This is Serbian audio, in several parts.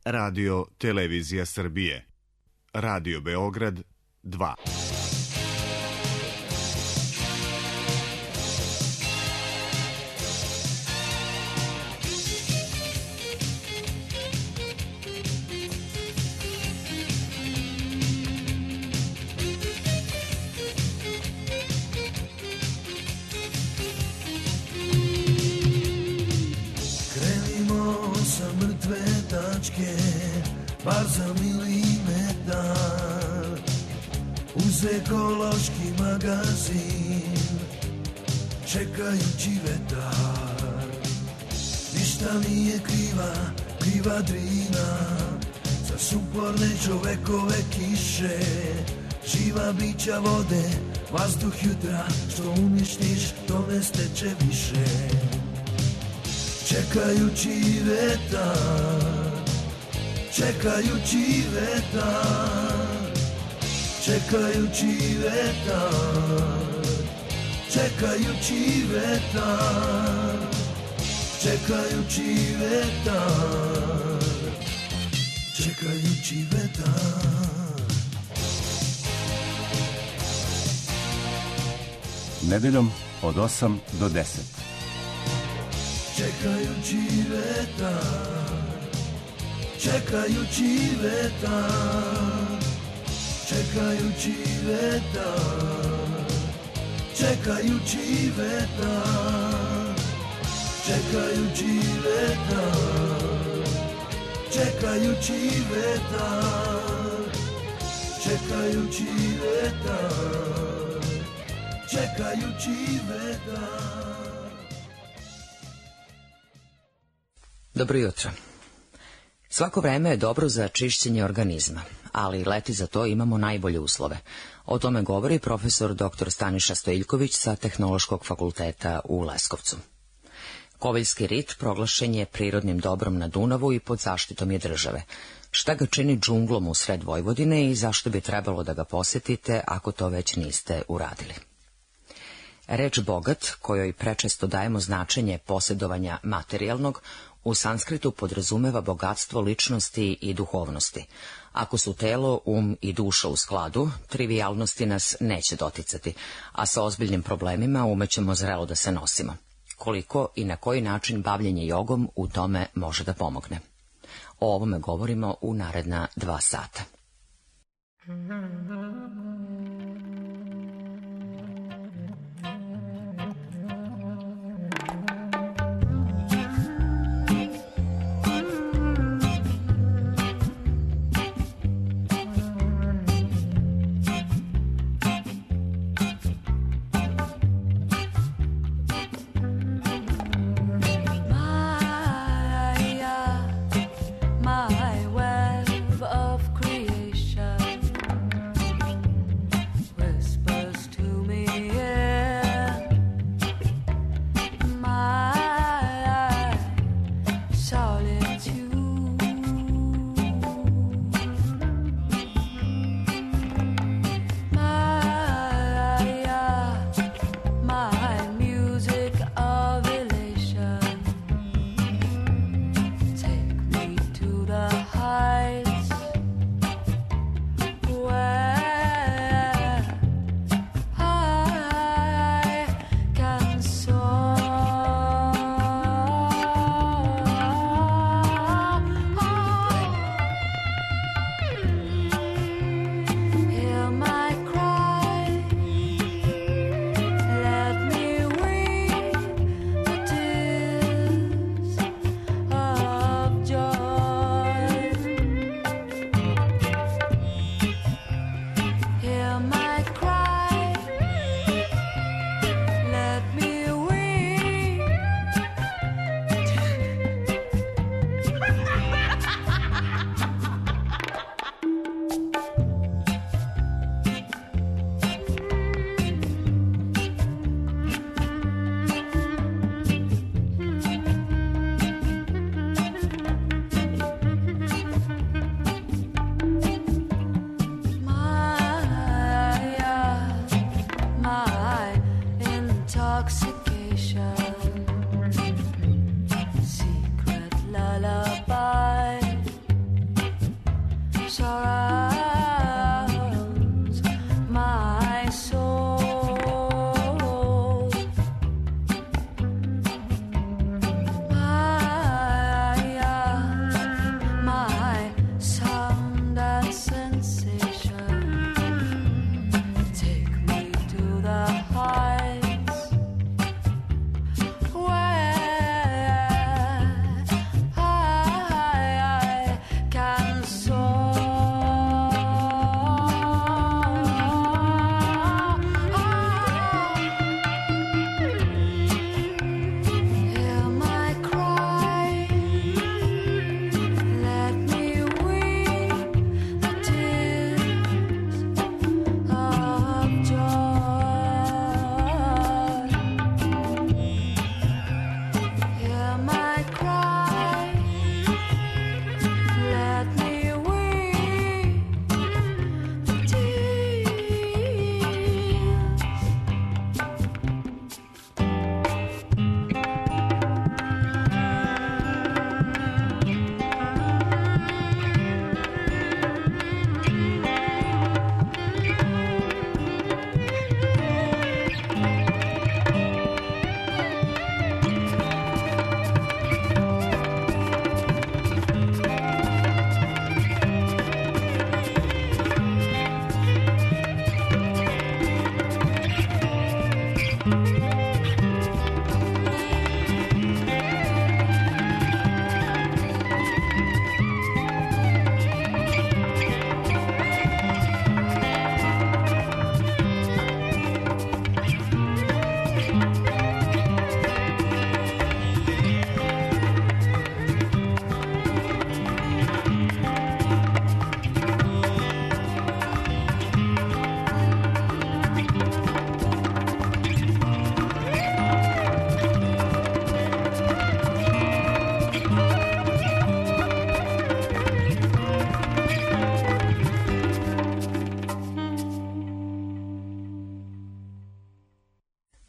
Radio Televizija Srbije. Radio Beograd 2. Bar za milimetar uz ekološki magazin čekajući vetar. Ništa nije kriva Drina za suporne čovekove kiše, živa bića vode, vazduh jutra, što uništiš to ne steče više. Čekajući vetar, čekajući vetar, čekajući vetar, čekajući vetar, čekajući vetar, čekajući vetar. Nedeljom od 8 do 10. Čekajući vetar, čekajući vetar, čekajući vetar, čekajući vetar, čekajući vetar, čekajući vetar, čekajući vetar, čekajući vetar. Dobro jutro. Svako vreme je dobro za čišćenje organizma, ali leti za to imamo najbolje uslove. O tome govori profesor dr. Staniša Stojiljković sa Tehnološkog fakulteta u Leskovcu. Koviljski rit proglašen je prirodnim dobrom na Dunavu i pod zaštitom je države. Šta ga čini džunglom u sred Vojvodine i zašto bi trebalo da ga posjetite ako to već niste uradili? Reč bogat, kojoj prečesto dajemo značenje posjedovanja materijalnog, u sanskritu podrazumeva bogatstvo ličnosti i duhovnosti. Ako su telo, i duša u skladu, trivijalnosti nas neće doticati, a sa ozbiljnim problemima umećemo zrelo da se nosimo. Koliko i na koji način bavljenje jogom u tome može da pomogne. O ovome govorimo u naredna 2 sata. My web of creation.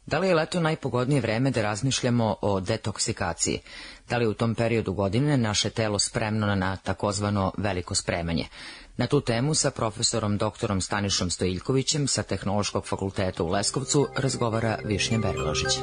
Da li je leto najpogodnije vreme da razmišljamo o detoksikaciji? Da li je u tom periodu godine naše telo spremno na takozvano veliko spremanje? Na tu temu sa profesorom doktorom Stanišom Stojiljkovićem sa Tehnološkog fakulteta u Leskovcu razgovara Višnja Beriložić.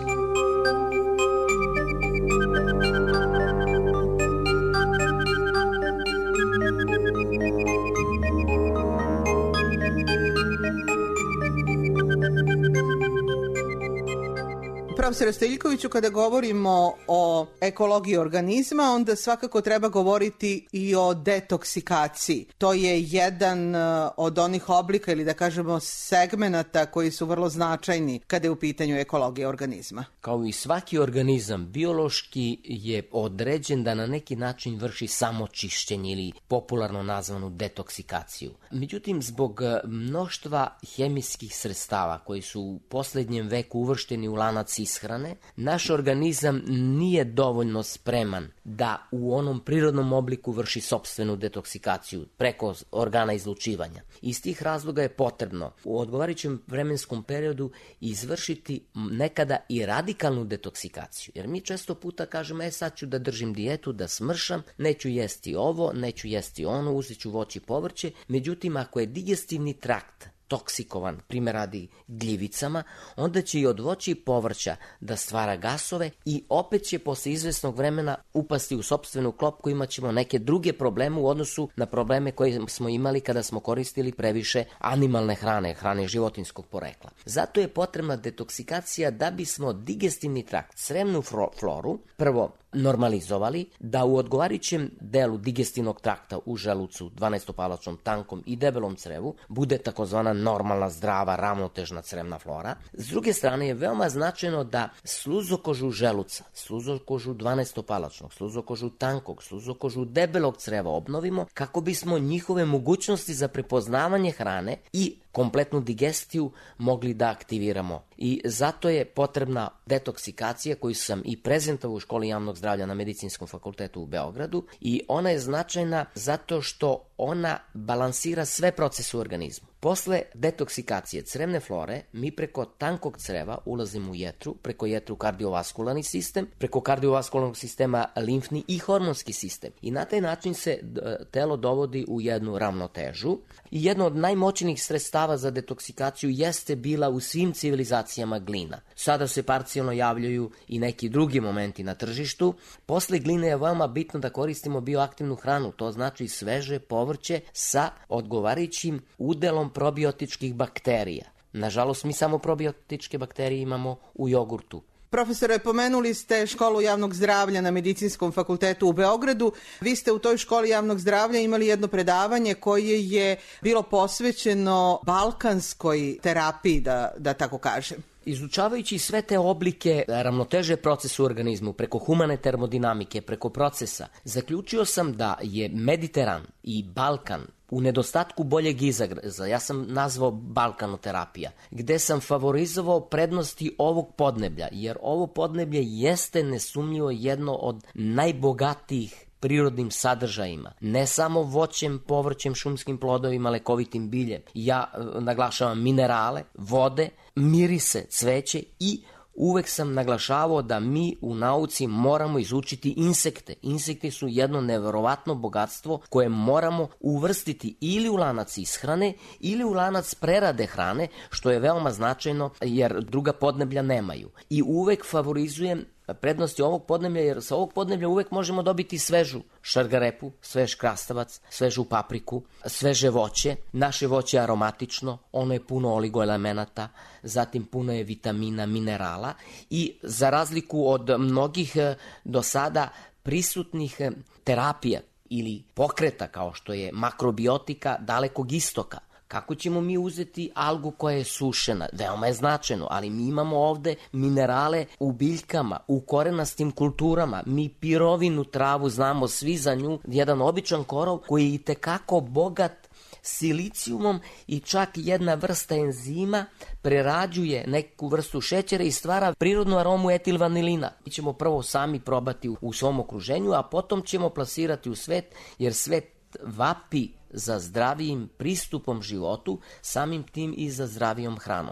Profesore Stojiljkoviću, kada govorimo o ekologiji organizma, onda svakako treba govoriti i o detoksikaciji. To je jedan od onih oblika ili da kažemo segmenata koji su vrlo značajni kada je u pitanju ekologija organizma. Kao i svaki organizam, biološki je određen da na neki način vrši samočišćenje ili popularno nazvanu detoksikaciju. Međutim, zbog mnoštva hemijskih sredstava koji su u posljednjem veku uvršteni u lanac ishrane, naš organizam nije dovoljno spreman da u onom prirodnom obliku vrši sopstvenu detoksikaciju preko organa izlučivanja. Iz tih razloga je potrebno u odgovarajućem vremenskom periodu izvršiti nekada i radikalnu detoksikaciju. Jer mi često puta kažemo, sad ću da držim dijetu, da smršam, neću jesti ovo, neću jesti ono, uzet ću voće i povrće. Međutim, ako je digestivni trakt toksikovan, primjer radi gljivicama, onda će i od voća i povrća da stvara gasove i opet će posle izvesnog vremena upasti u sopstvenu klopku, imat ćemo neke druge probleme u odnosu na probleme koje smo imali kada smo koristili previše animalne hrane životinjskog porekla. Zato je potrebna detoksikacija da bismo digestivni trakt, crevnu floru, prvo normalizovali, da u odgovarajućem delu digestivnog trakta u želucu, 12-palačnom, tankom i debelom crevu bude takozvana normalna, zdrava, ravnotežna crevna flora. S druge strane je veoma značajno da sluzokožu želuca, sluzokožu 12-palačnog, sluzokožu tankog, sluzokožu debelog creva obnovimo kako bismo njihove mogućnosti za prepoznavanje hrane i kompletnu digestiju mogli da aktiviramo. I zato je potrebna detoksikacija koju sam i prezentovao u Školi javnog zdravlja na Medicinskom fakultetu u Beogradu i ona je značajna zato što ona balansira sve procese u organizmu. Posle detoksikacije crevne flore, mi preko tankog creva ulazimo u jetru, preko jetru kardiovaskularni sistem, preko kardiovaskularnog sistema limfni i hormonski sistem. I na taj način se telo dovodi u jednu ravnotežu. I jedno od najmoćnijih sredstava za detoksikaciju jeste bila u svim civilizacijama glina. Sada se parcijalno javljaju i neki drugi momenti na tržištu. Posle gline je veoma bitno da koristimo bioaktivnu hranu, to znači sveže povrće sa odgovarajućim udelom probiotičkih bakterija. Nažalost, mi samo probiotičke bakterije imamo u jogurtu. Profesore, pomenuli ste Školu javnog zdravlja na Medicinskom fakultetu u Beogradu. Vi ste u toj Školi javnog zdravlja imali jedno predavanje koje je bilo posvećeno balkanskoj terapiji, da tako kažem. Izučavajući sve te oblike ravnoteže procesa u organizmu, preko humane termodinamike, preko procesa, zaključio sam da je Mediteran i Balkan u nedostatku boljeg izraza, ja sam nazvao balkanoterapija, gde sam favorizovao prednosti ovog podneblja, jer ovo podneblje jeste nesumnjivo jedno od najbogatijih prirodnim sadržajima, ne samo voćem, povrćem, šumskim plodovima, lekovitim biljem. Ja naglašavam minerale, vode, mirise, cveće i uvek sam naglašavao da mi u nauci moramo izučiti insekte. Insekti su jedno neverovatno bogatstvo koje moramo uvrstiti ili u lanac ishrane ili u lanac prerade hrane, što je veoma značajno jer druga podneblja nemaju. I uvek favorizujem prednosti ovog podneblja, jer sa ovog podneblja uvek možemo dobiti svežu šargarepu, svež krastavac, svežu papriku, sveže voće. Naše voće je aromatično, ono je puno oligoelemenata, zatim puno je vitamina, minerala i za razliku od mnogih do sada prisutnih terapija ili pokreta kao što je makrobiotika Dalekog istoka, kako ćemo mi uzeti algu koja je sušena? Veoma je značajno, ali mi imamo ovde minerale u biljkama, u korenastim kulturama. Mi pirovinu travu znamo svi za nju, jedan običan korov koji je itekako bogat silicijumom i čak jedna vrsta enzima prerađuje neku vrstu šećera i stvara prirodnu aromu etilvanilina. Mi ćemo prvo sami probati u svom okruženju, a potom ćemo plasirati u svet, jer svet vapi za zdravijim pristupom životu, samim tim i za zdravijom hranom.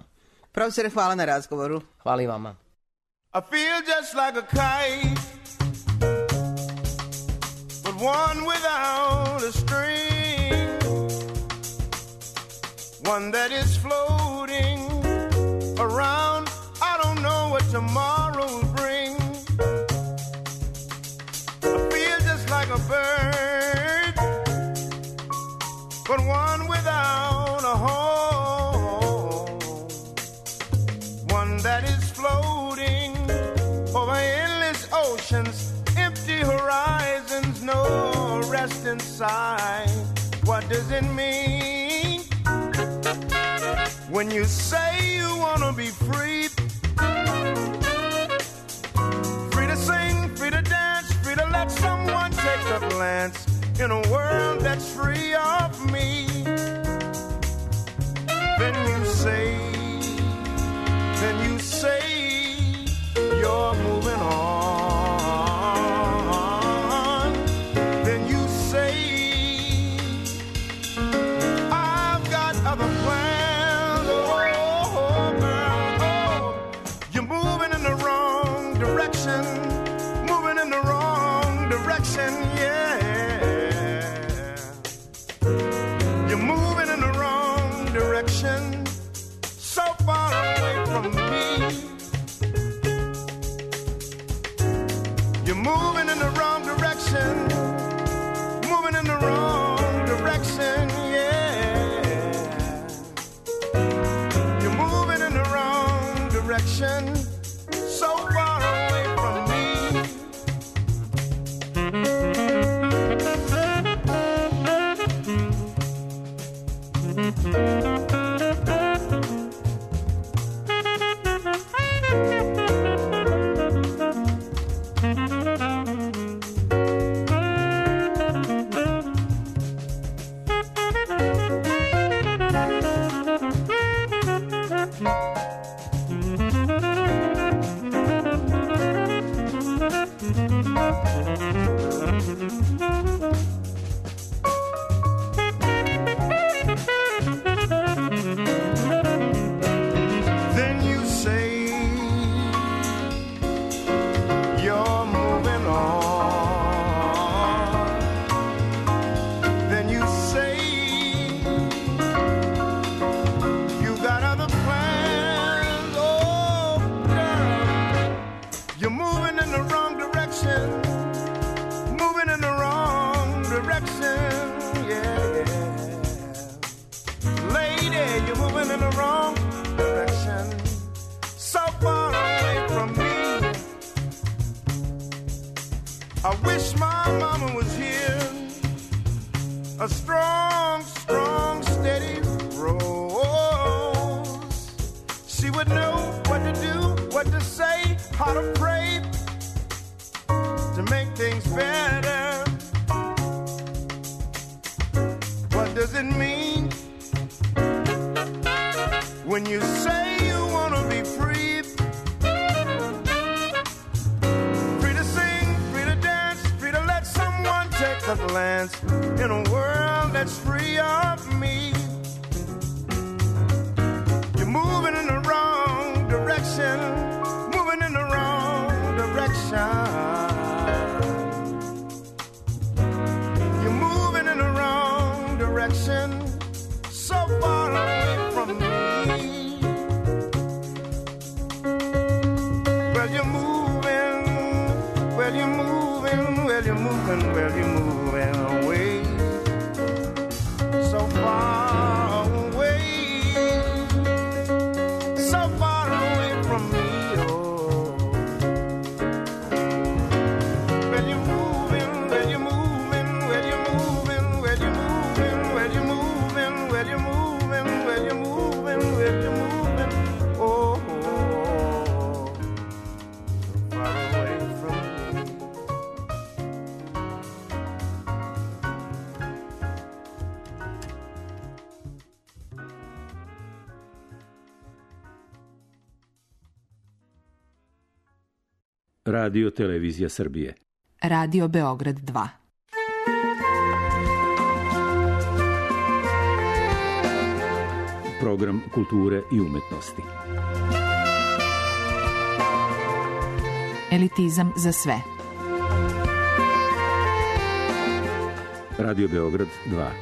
Profesore, hvala na razgovoru. Hvala i vama. I feel just like a kite, but one without a string, one that is floating around. I don't know what tomorrow will bring. I feel just like a bird, but one without a home, one that is floating over endless oceans, empty horizons, no rest inside. What does it mean when you say you want to be free? Free to sing, free to dance, free to let someone take a glance in a world that's free of me. Then you say you're moving on. Then you say I've got other plans. Oh, girl, oh, you're moving in the wrong direction. Moving in the wrong direction, yeah. You're moving in the wrong direction, so far away from me. You're moving in the wrong direction, moving in the wrong direction, yeah. You're moving in the wrong direction, so far away from me. Then you say you're moving on. Then you say you got other plans. Oh, girl, you're moving in the wrong direction. Moving in the wrong direction, yeah. Lady, you're moving in the wrong direction, so far away from me. I wish my mama was here, a strong, strong, steady rose. She would know what to do, what to say, how to pray to make things better. What does it mean when you say you want to be free? Free to sing, free to dance, free to let someone take a glance in a world that's free of me. You're moving in the wrong direction, moving in the wrong direction. You're moving in the wrong direction, so far away from me. Well, you're moving, well, you're moving, well, you're moving, well, you're moving away, so far away, so far away from me. Oh, well, you're moving, well, you're moving, well, you're moving, well, you're moving, well, you're moving, well, you're moving, well, you're moving, well, you're moving. Oh, so far away from me. Radio Televizija Srbije. Radio Beograd 2. program kulture i umetnosti. Elitizam za sve. Radio Beograd 2.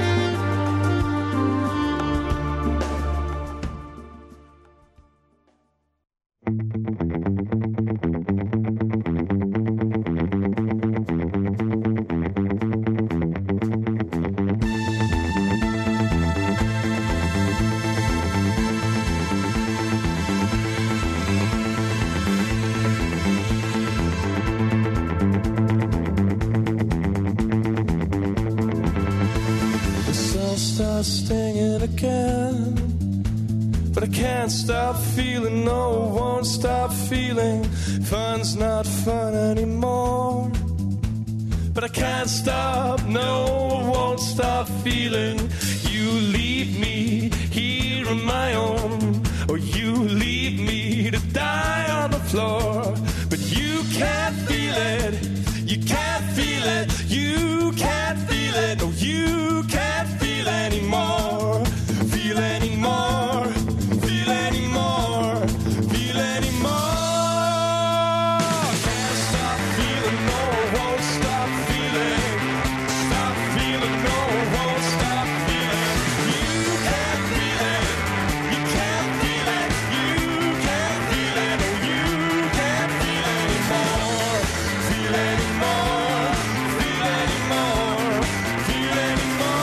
Stinging again, but I can't stop feeling, no, won't stop feeling. Fun's not fun anymore, but I can't stop, no, won't stop feeling. You leave me here on my own, or you leave me to die on the floor. But you can't feel it, you can't feel it, you can't feel it, no, you can't feel anymore, feel anymore, feel anymore, feel anymore. Can't stop feeling, no, won't stop feeling. Stop feeling, no, won't stop feeling. You can't feel it, you can't feel it, you can't feel it, no, you can't feel anymore, feel anymore, feel anymore, feel anymore.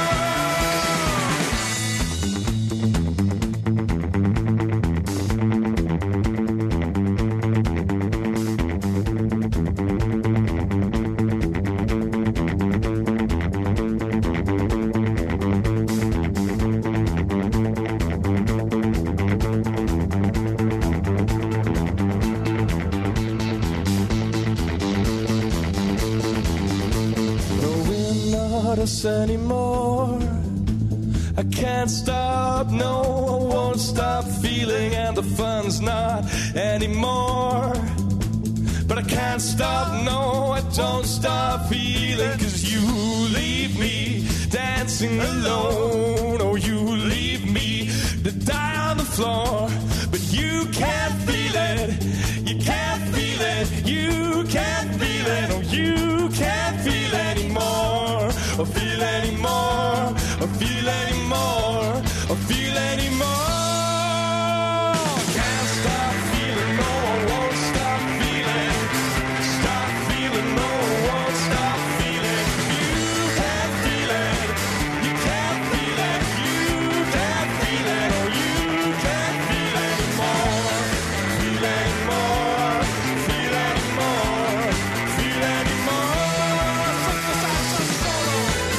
No, we're not us anymore. I can't stop, no, I won't stop feeling, and the fun's not anymore. But I can't stop, no, I don't stop feeling, 'cause you leave me dancing alone, or you leave me to die on the floor. But you can't feel it, you can't feel it, you can't feel it, no, you can't feel anymore, or feel anymore, or feel anymore, or feel anymore. Can't stop feeling, no, I won't stop feeling. Stop feeling, no, I won't stop feeling. You can't feel it, you can't feel it, you can't feel it, or you can't feel anymore. Feel anymore, feel anymore, feel anymore. Solo.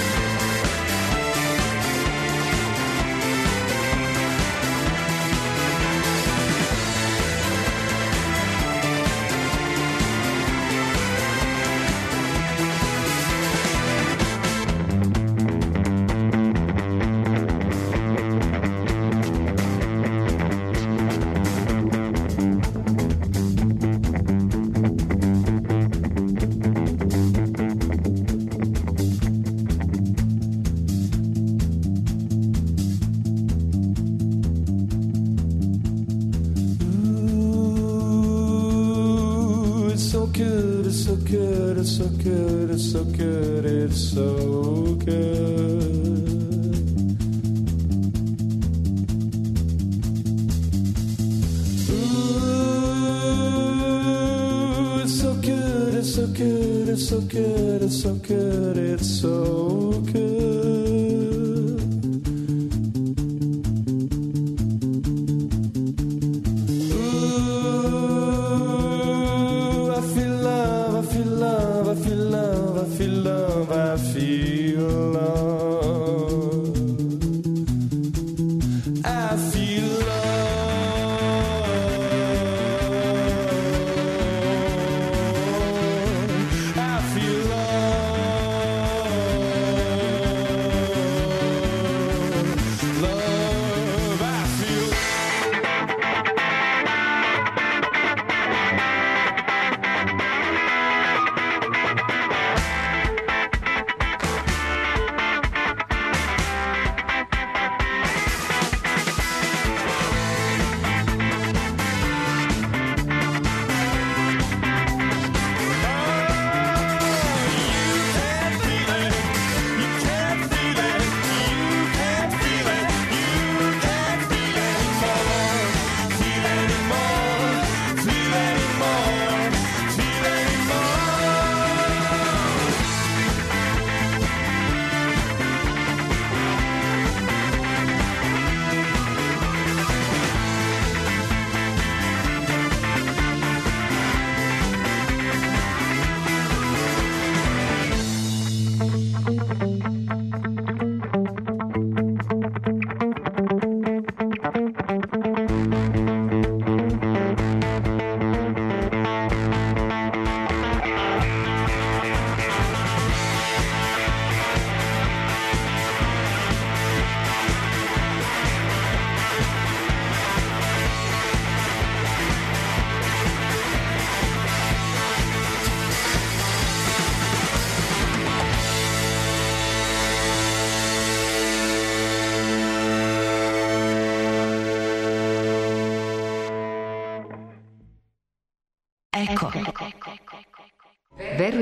Ooh, it's so good, it's so good, it's so good, it's so good, it's so good. Ooh, it's so good, it's so good, it's so good, it's so good, it's so good. Ooh, I feel love, I feel love, I feel love, I feel love, I feel love. I feel love. I feel love.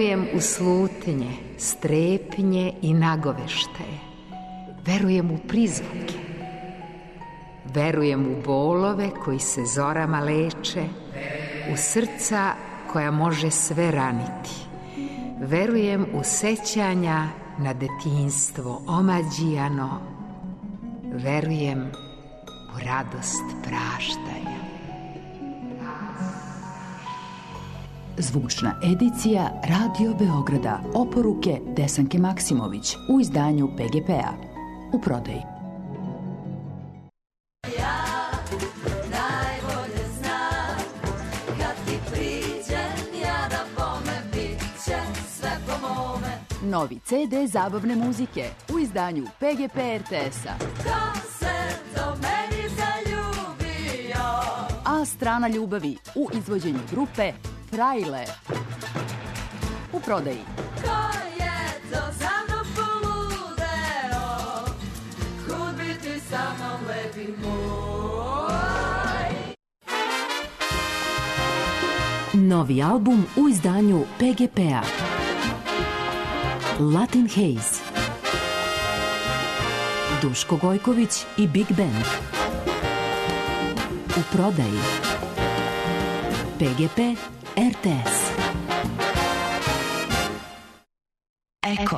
Verujem u slutnje, strepnje i nagoveštaje. Verujem u prizvuke. Verujem u bolove koji se zorama leče, u srca koja može sve raniti. Verujem u sećanja na detinjstvo omađijano. Verujem u radost praštanja. Zvučna edicija Radio Beograda. Oporuke Desanke Maksimović u izdanju PGP-a. U prodaji. Novi CD zabavne muzike u izdanju PGP RTS-a. A strana ljubavi u izvođenju grupe Frajle. U prodaji. Novi album u izdanju PGP-a. Latin Haze. Duško Gojković i Big Band. U prodaji. PGP RTS. Eko.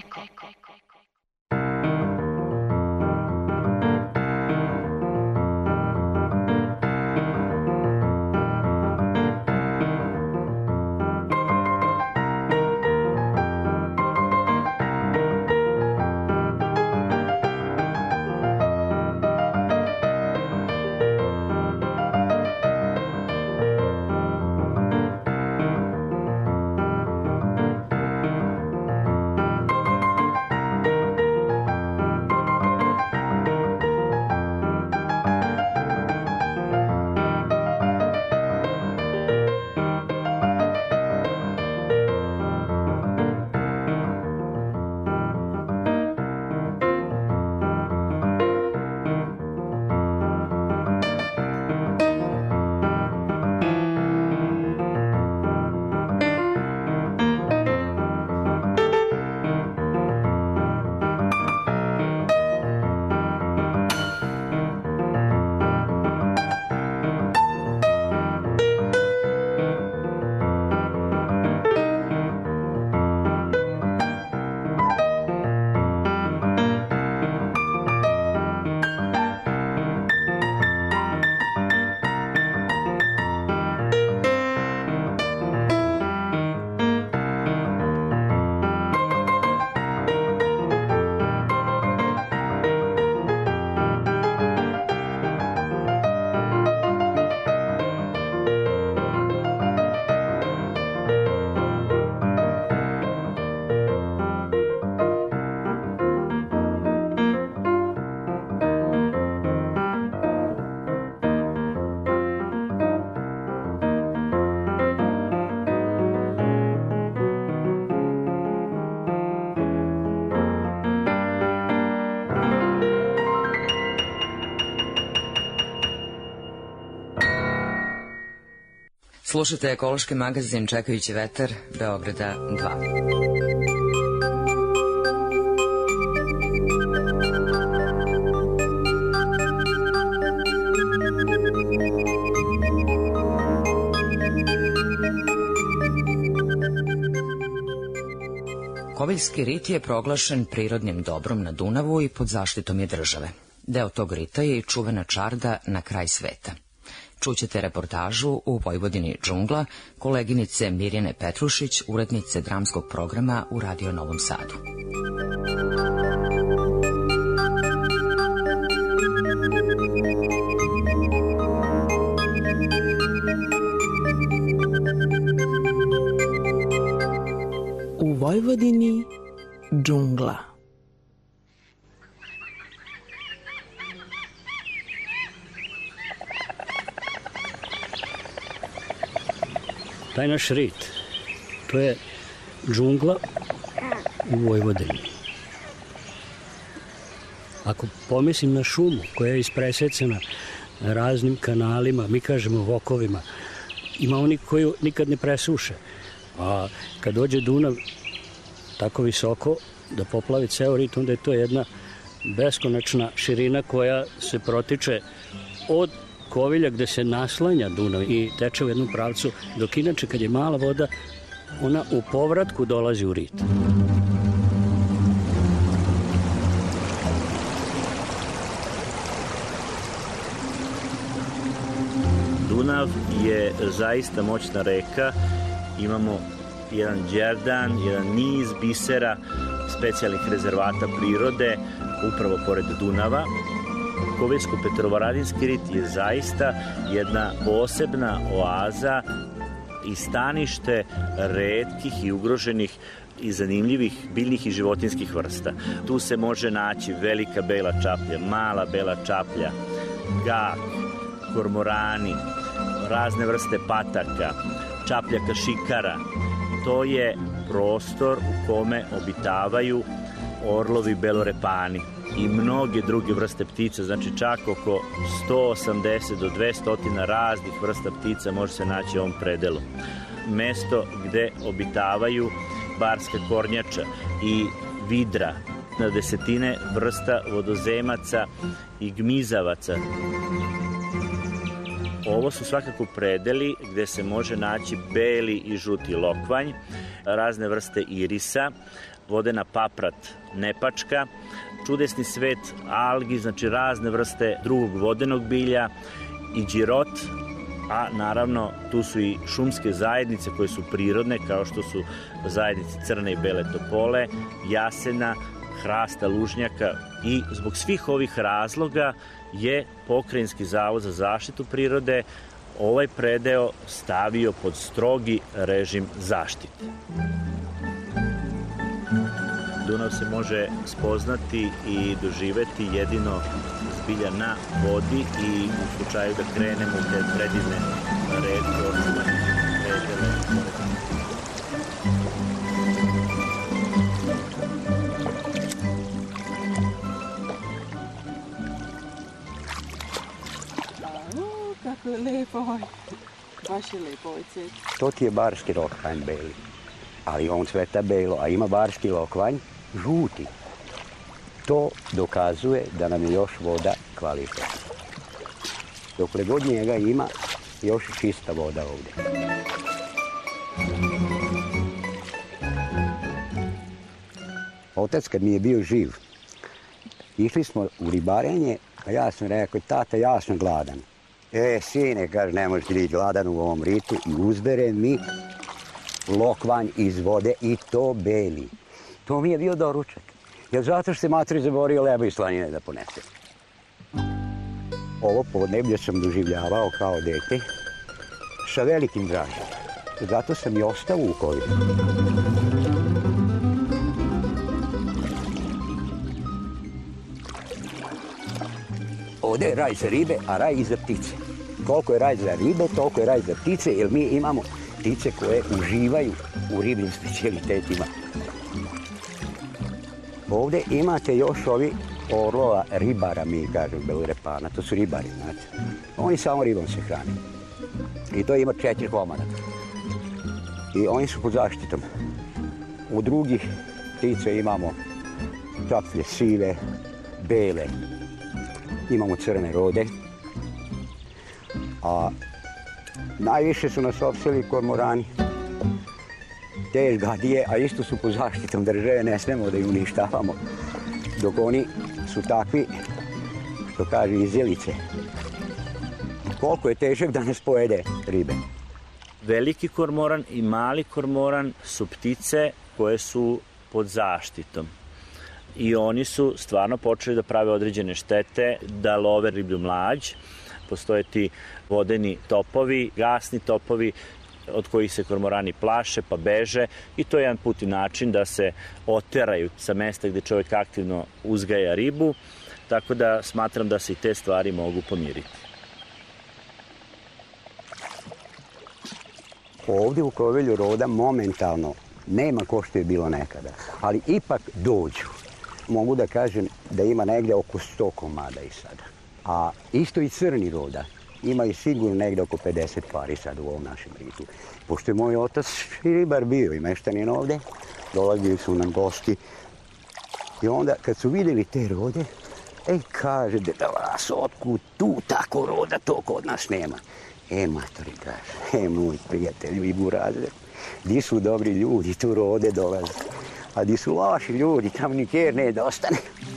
Slušajte ekološki magazin Čekajući vetar, Beograda 2. Koviljski rit je proglašen prirodnim dobrom na Dunavu i pod zaštitom je države. Deo tog rita je i čuvena čarda Na kraj sveta. Čućete reportažu U Vojvodini džungla koleginice Mirjane Petrušić, urednice dramskog programa u Radio Novom Sadu. U Vojvodini džungla. Taj naš rit, to je džungla u Vojvodini. Ako pomislim na šumu koja je ispresecena raznim kanalima, mi kažemo vokovima, ima oni koji nikad ne presuše, A kad dođe Dunav tako visoko da poplavi ceo Rit, onda je to jedna beskonačna širina koja se protiče od Kovilja gde se naslanja Dunav i teče u jednom pravcu, dok inače kad je mala voda, ona u povratku dolazi u Rit. Dunav je zaista moćna reka, imamo jedan đerdan, jedan niz bisera, specijalnih rezervata prirode, upravo pored Dunava. Koviljsko-Petrovaradinski rit je zaista jedna posebna oaza i stanište retkih i ugroženih i zanimljivih biljnih i životinskih vrsta. Tu se može naći velika bela čaplja, mala bela čaplja, gak, kormorani, razne vrste pataka, čapljaka šikara. To je prostor u kome obitavaju orlovi belorepani i mnoge druge vrste ptica, znači čak oko 180 do 200 raznih vrsta ptica može se naći u ovom predelu. Mesto gde obitavaju barska kornjača i vidra, na desetine vrsta vodozemaca i gmizavaca. Ovo su svakako predeli gde se može naći beli i žuti lokvanj, razne vrste irisa, vodena paprat nepačka, čudesni svet algi, znači razne vrste drugog vodenog bilja i đirot, a naravno tu su i šumske zajednice koje su prirodne, kao što su zajednice crne i bele topole, jasena, hrasta, lužnjaka, i zbog svih ovih razloga je Pokrajinski zavod za zaštitu prirode ovaj predeo stavio pod strogi režim zaštite. Dunav se može spoznati i doživeti jedino zbilja na vodi i u slučaju da krenemo u te predivne reke, očuvane predele. Kako je lepo ovaj, baš je lepo ovaj cvet. To ti je barski lokvanj beli, ali on cveta belo, a ima barski lokvanj žuti. To dokazuje da nam je još voda kvalitetna. Dokle god njega ima, još čista voda ovde. Otac kad mi je bio živ, išli smo u ribarenje, a ja sam rekao, tata, ja sam gladan. Sine, kaže, ne možeš biti gladan u ovom ritu, i uzbere mi lokvanj iz vode, i to beli. To mi je bio doručak. Jer zato što se materi zaborio leba i slanine da ponese. Ovo podneblje sam doživljavao kao dete sa velikim dražom. Zato sam i ostao u Kovilju. Ovde je raj za ribe, a raj i za ptice. Koliko je raj za ribe, toliko je raj za ptice, jer mi imamo ptice koje uživaju u ribnim specijalitetima. Ovde imate još ovi orlova ribara, mi kažemo, belorepana, to su ribari, znate. Oni samo ribom se hrane. I to ima 4 komada. I oni su pod zaštitom. U drugih ptica imamo čaplje sive, bele, imamo crne rode, a najviše su nas opseli kormorani. Te gadije, a isto su pod zaštitom države, ne smemo da ih uništavamo, dok oni su takvi, što kaže, izjelice. Koliko je težak da nas pojede ribe. Veliki kormoran i mali kormoran su ptice koje su pod zaštitom. I oni su stvarno počeli da prave određene štete, da love riblju mlađ. Postoje ti vodeni topovi, gasni topovi, od kojih se kormorani plaše pa beže, i to je jedan put i način da se oteraju sa mesta gde čovjek aktivno uzgaja ribu, tako da smatram da se i te stvari mogu pomiriti. Ovde u Kovilju roda momentalno nema ko što je bilo nekada, ali ipak dođu. Mogu da kažem da ima negdje oko 100 komada i sada. A isto i crni roda imaju sigurno negde oko 50 pari sad u ovom našem ritu. Pošto je moj otac ribar bio i meštanin ovde, dolazili su nam gosti. I onda kad su vidjeli te rode, kaže, deda Vas, otkud tu tako roda, to kod nas nema. Matori, kaže, moj prijatelj i burazer, di su dobri ljudi, tu rode dolaze. A di su loši ljudi, tam nikjer ne dostane.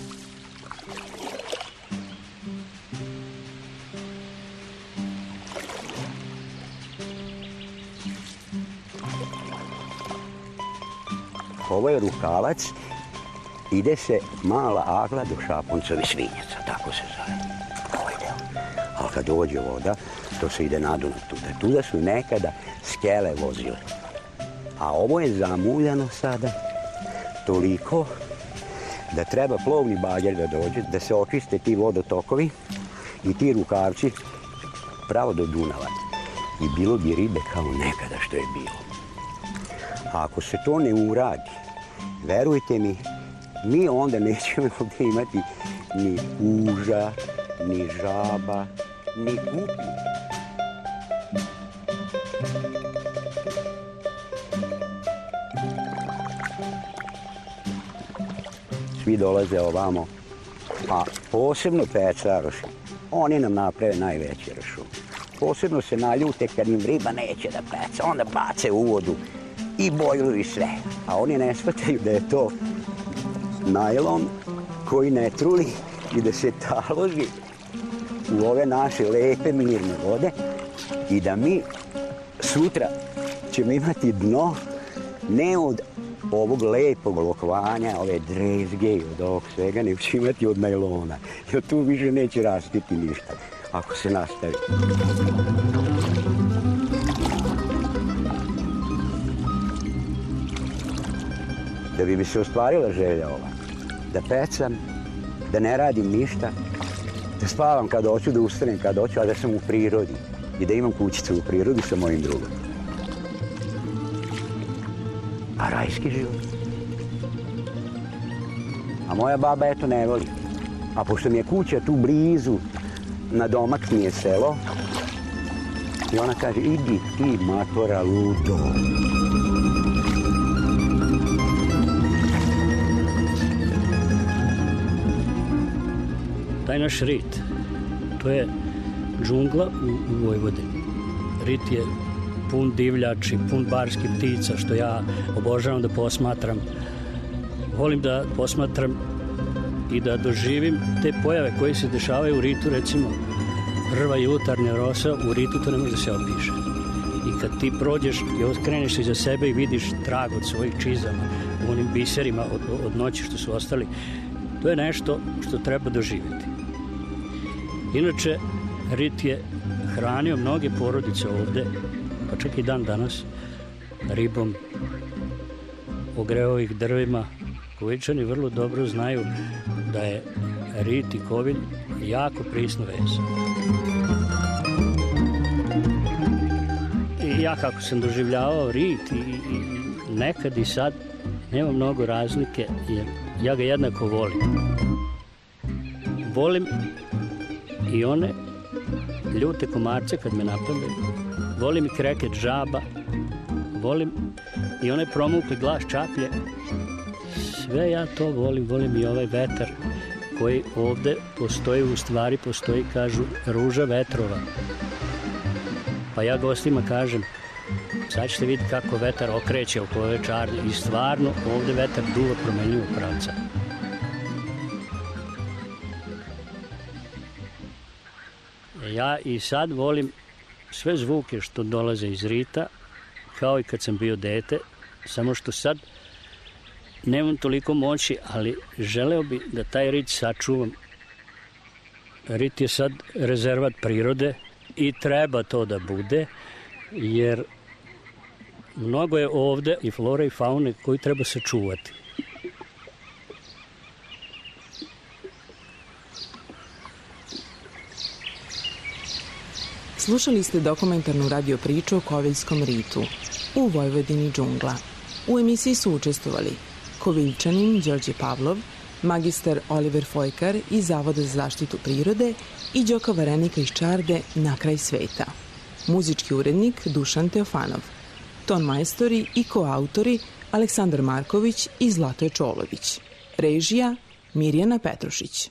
Ovo je rukavac, ide se mala agla do Šaponcovi svinjaca, tako se zove. Ovaj deo. Ali kad dođe voda, to se ide na Dunav tuda. Tuda su nekada skele vozile. A ovo je zamuljano sada toliko da treba plovni bager da dođe, da se očiste ti vodotokovi i ti rukavci pravo do Dunava. I bilo bi ribe kao nekada što je bilo. A ako se to ne uradi, verujte mi, mi onda nećemo ovdje imati ni puža, ni žaba, ni gupi. Svi dolaze ovamo, a posebno pecaroši, oni nam naprave najveće rašume. Posebno se naljute kad im riba neće da peca, onda bace u vodu i bojluju sve. A oni ne shvataju da je to najlon koji ne truli i da se taloži u ove naše lepe mirne vode i da mi sutra ćemo imati dno ne od ovog lepog lokvanja, ove drezge i od ovog svega, nego će imati od najlona. Jer tu više neće rastiti ništa ako se nastavi. Da bi mi se ostvarila želja ova, da pecam, da ne radim ništa, da spavam kad hoću, da ustanem kad hoću, a da sam u prirodi i da imam kućicu u prirodi sa mojim drugom. A rajski život. A moja baba eto ne voli. A pošto mi je kuća tu blizu, na domak mi je selo, i ona kaže, idi ti matora ludo. Taj naš rit, to je džungla u Vojvodini. Rit je pun divljači, pun barskih ptica, što ja obožavam da posmatram. Volim da posmatram i da doživim te pojave koje se dešavaju u ritu, recimo rva jutarnja rosa, u ritu to ne može da se opiše. I kad ti prođeš i okreneš iza sebe i vidiš trag od svojih čizama u onim biserima od noći što su ostali, to je nešto što treba doživjeti. Inače, rit je hranio mnoge porodice ovde, pa čak i dan danas, ribom, ogreo ih drvima. Kovičani vrlo dobro znaju da je rit i kovilj jako prisno vezan. I ja kako sam doživljavao rit i nekad i sad, nema mnogo razlike, jer ja ga jednako volim. Volim i one ljute komarce kad me napadaju. Volim i kreket žaba. Volim i onaj promukli glas čaplje. Sve ja to volim. Volim i ovaj vetar koji ovde postoji, u stvari postoji, kažu, ruža vetrova. Pa ja gostima kažem, sad ćete vidjeti kako vetar okreće oko ove čarlje. I stvarno ovde vetar duva promenljivo pravca. Ja i sad volim sve zvuke što dolaze iz rita, kao i kad sam bio dete, samo što sad nemam toliko moći, ali želeo bi da taj rit sačuvam. Rit je sad rezervat prirode i treba to da bude, jer mnogo je ovde i flore i faune koju treba sačuvati. Slušali ste dokumentarnu radio priču o Koviljskom ritu u Vojvodini džungla. U emisiji su učestvovali Koviljčanin Đorđe Pavlov, magistar Oliver Fojkar iz Zavoda za zaštitu prirode i Đoka Varenika iz Čarde Na kraj sveta. Muzički urednik Dušan Teofanov. Ton majstori i koautori Aleksandar Marković i Zlatoje Čolović. Režija Mirjana Petrušić.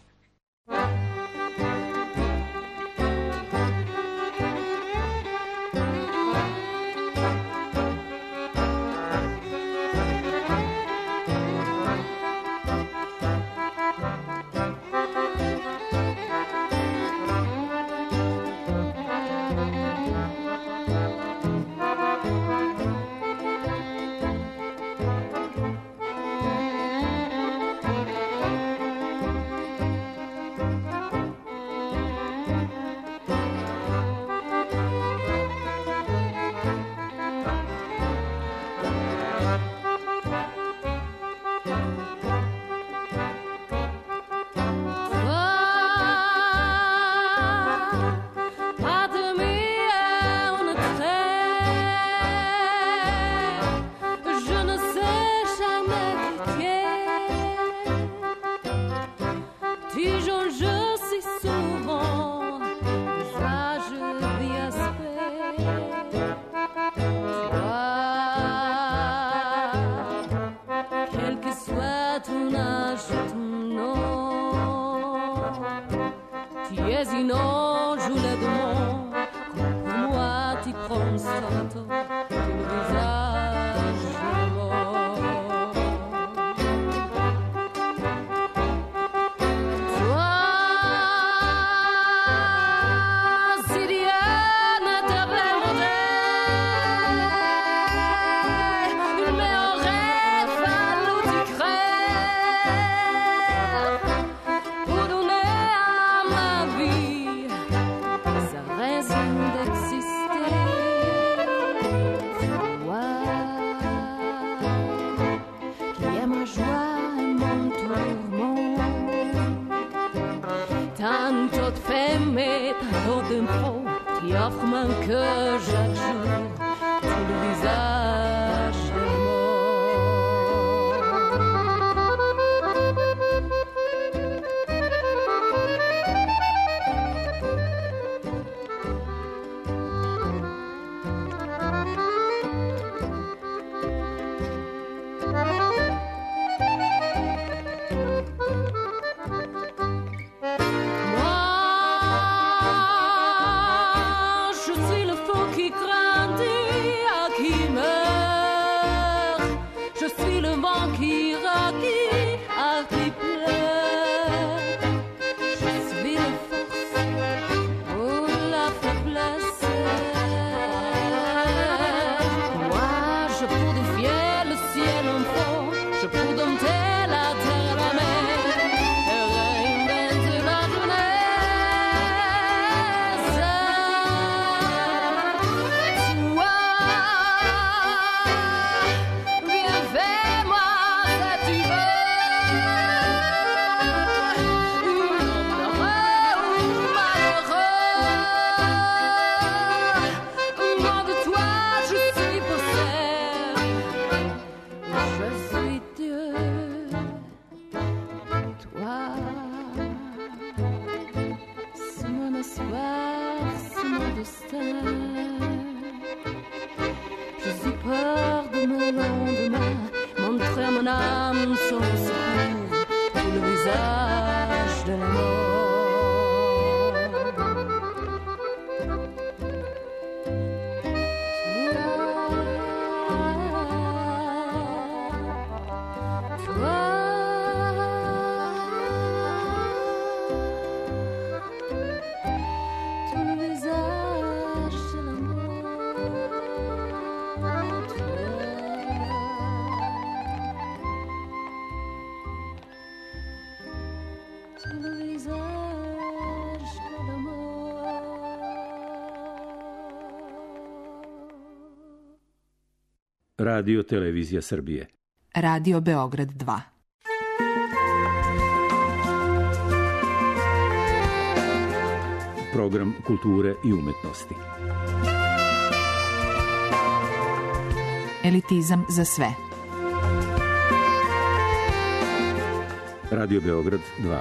Radio Televizija Srbije. Radio Beograd 2. Program kulture i umetnosti. Elitizam za sve. Radio Beograd 2.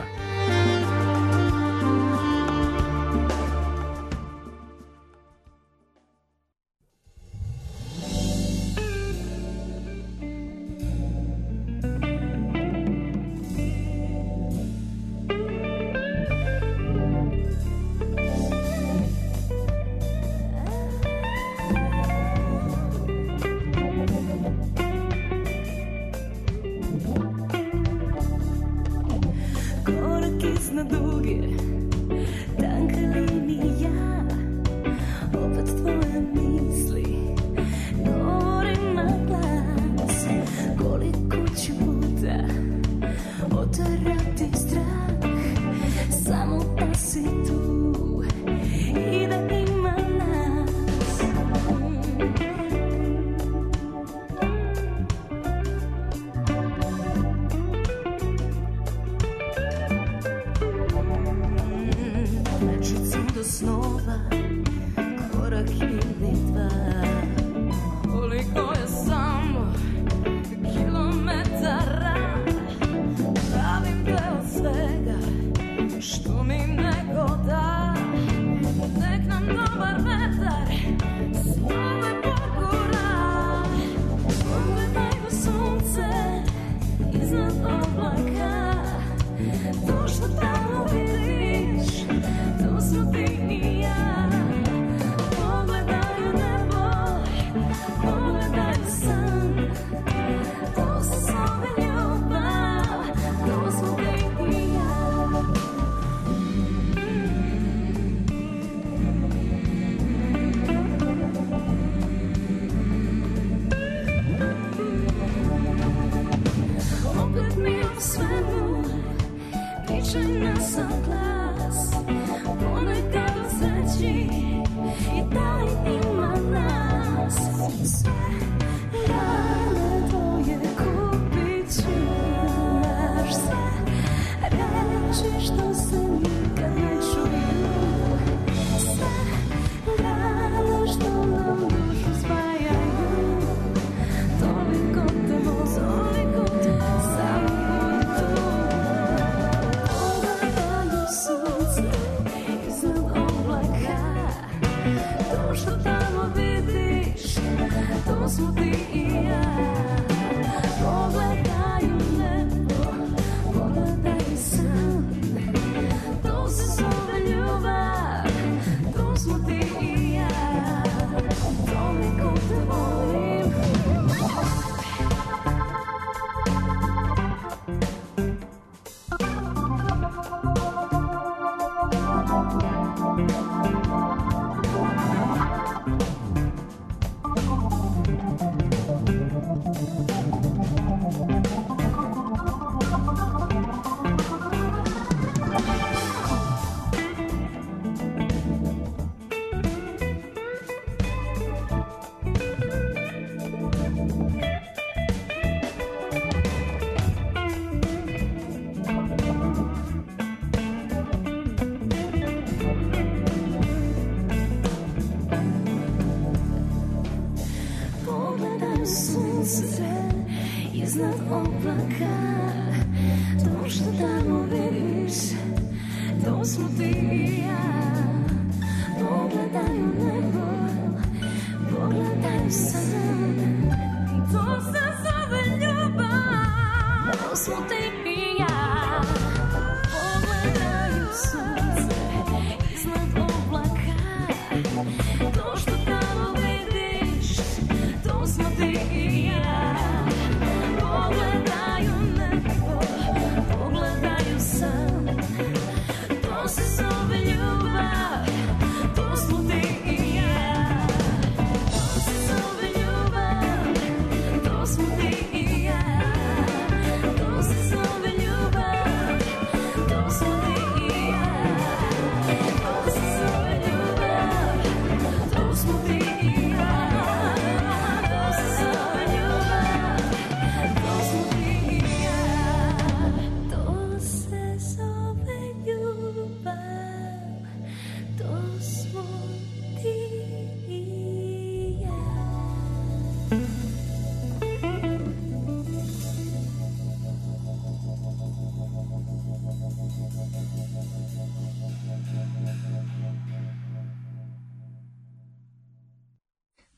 Ljubav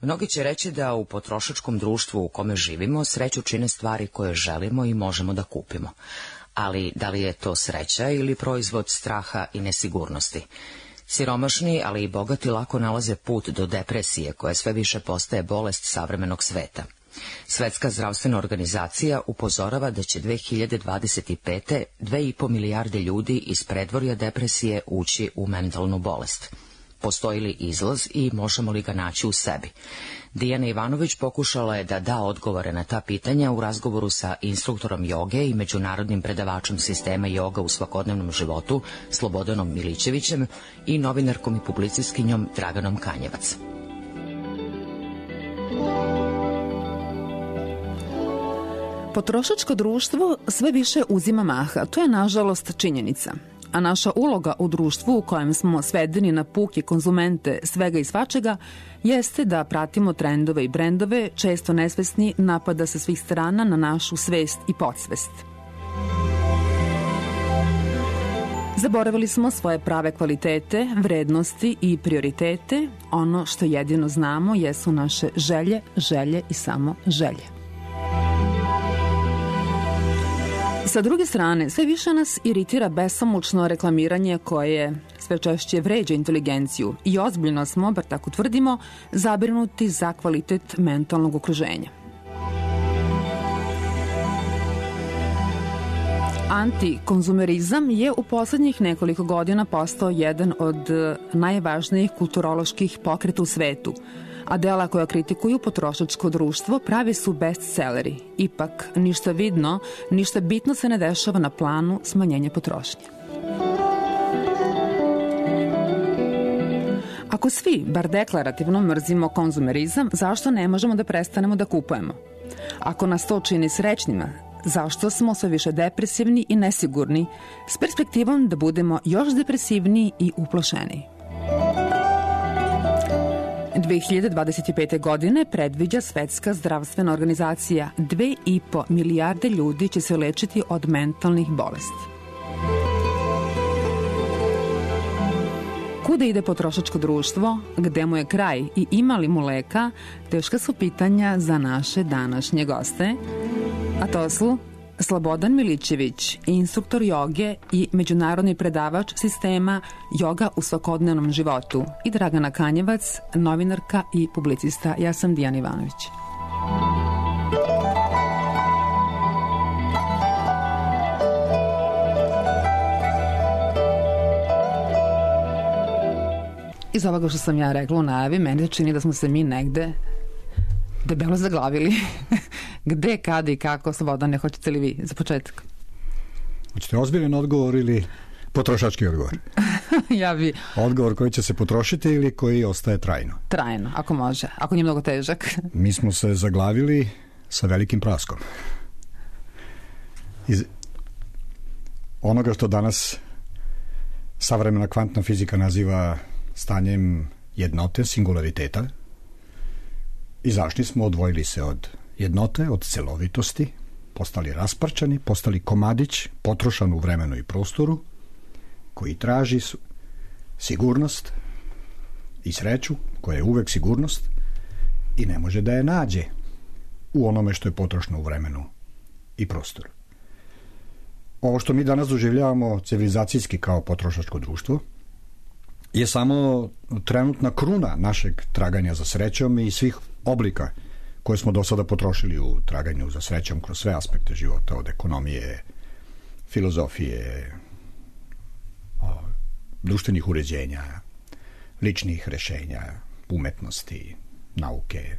Mnogi će reći da u potrošačkom društvu u kome živimo sreću čine stvari koje želimo i možemo da kupimo. Ali da li je to sreća ili proizvod straha i nesigurnosti? Siromašni, ali i bogati lako nalaze put do depresije, koja sve više postaje bolest savremenog sveta. Svetska zdravstvena organizacija upozorava da će 2025. 2,5 milijarde ljudi iz predvorja depresije ući u mentalnu bolest. Postoji li izlaz i možemo li ga naći u sebi? Dijana Ivanović pokušala je da da odgovore na ta pitanja u razgovoru sa instruktorom joge i međunarodnim predavačem sistema joga u svakodnevnom životu Slobodanom Milićevićem i novinarkom i publicistkinjom Draganom Kanjevac. Potrošačko društvo sve više uzima maha, to je nažalost činjenica. A naša uloga u društvu u kojem smo svedeni na puke konzumente svega i svačega jeste da pratimo trendove i brendove, često nesvesni napada sa svih strana na našu svest i podsvest. Zaboravili smo svoje prave kvalitete, vrednosti i prioritete. Ono što jedino znamo jesu naše želje, želje i samo želje. Sa druge strane, sve više nas iritira besomučno reklamiranje koje sve češće vređa inteligenciju i ozbiljno smo, bar tako tvrdimo, zabrinuti za kvalitet mentalnog okruženja. Antikonzumerizam je u poslednjih nekoliko godina postao jedan od najvažnijih kulturoloških pokreta u svetu, a dela koja kritikuju potrošačko društvo pravi su bestselleri. Ipak, ništa vidno, ništa bitno se ne dešava na planu smanjenja potrošnje. Ako svi, bar deklarativno, mrzimo konzumerizam, zašto ne možemo da prestanemo da kupujemo? Ako nas to čini srećnima, zašto smo sve više depresivni i nesigurni, s perspektivom da budemo još depresivniji i uplošeniji? 2025. godine predviđa Svetska zdravstvena organizacija 2,5 milijarde ljudi će se lečiti od mentalnih bolesti. Kuda ide potrošačko društvo, gde mu je kraj i ima li mu leka, teška su pitanja za naše današnje goste, a to su Slobodan Milićević, instruktor joge i međunarodni predavač sistema joga u svakodnevnom životu, i Dragana Kanjevac, novinarka i publicista. Ja sam Dijana Ivanović. Iz ovoga što sam ja rekla u najavi, meni se čini da smo se mi negde debelo zaglavili. Gde, kada i kako? Slobodane, hoćete li vi za početak? Hoćete ozbiljan odgovor ili potrošački odgovor? Ja bi... Odgovor koji će se potrošiti ili koji ostaje trajno? Trajno, ako može. Ako nije mnogo težak. Mi smo se zaglavili sa velikim praskom. Iz onoga što danas savremena kvantna fizika naziva stanjem jednote, singulariteta, izašli smo, odvojili se od jednote, od celovitosti, postali rasparčani, postali komadić, potrošan u vremenu i prostoru, koji traži sigurnost i sreću, koja je uvek sigurnost, i ne može da je nađe u onome što je potrošno u vremenu i prostoru. Ovo što mi danas doživljavamo civilizacijski kao potrošačko društvo je samo trenutna kruna našeg traganja za srećom i svih oblika koje smo do sada potrošili u traganju za srećom kroz sve aspekte života, od ekonomije, filozofije, društvenih uređenja, ličnih rešenja, umetnosti, nauke.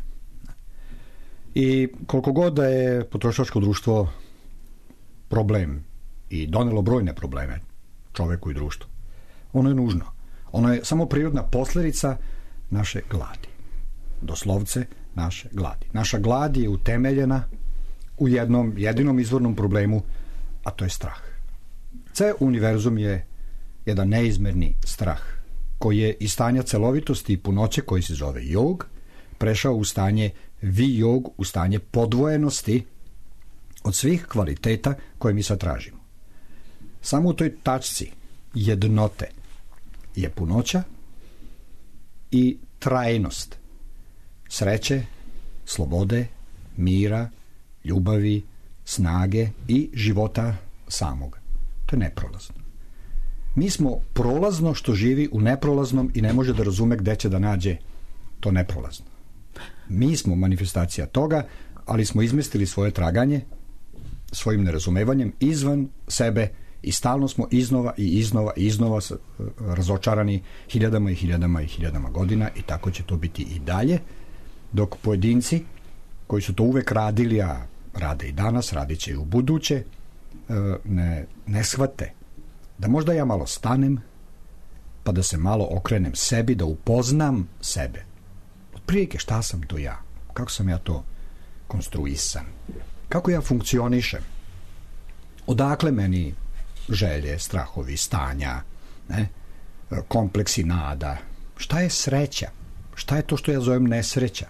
I koliko god da je potrošačko društvo problem i donelo brojne probleme čoveku i društvu, ono je nužno. Ono je samo prirodna posledica naše gladi. Doslovce naše gladi. Naša glad je utemeljena u jednom jedinom izvornom problemu, a to je strah. Ceo univerzum je jedan neizmerni strah, koji je iz stanja celovitosti i punoće, koji se zove jog, prešao u stanje vi-jog, u stanje podvojenosti od svih kvaliteta koje mi sad tražimo. Samo u toj tačci jednote je punoća i trajnost sreće, slobode, mira, ljubavi, snage i života samog. To je neprolazno. Mi smo prolazno što živi u neprolaznom i ne može da razume gde će da nađe to neprolazno. Mi smo manifestacija toga, ali smo izmestili svoje traganje svojim nerazumevanjem izvan sebe i stalno smo iznova razočarani hiljadama i hiljadama i hiljadama godina i tako će to biti i dalje, dok pojedinci koji su to uvek radili, a rade i danas, radit će i u buduće, ne shvate da možda ja malo stanem, pa da se malo okrenem sebi, da upoznam sebe. Otprilike šta sam to ja? Kako sam ja to konstruisan? Kako ja funkcionišem? Odakle meni želje, strahovi, stanja, kompleksi nada? Šta je sreća? Šta je to što ja zovem nesreća?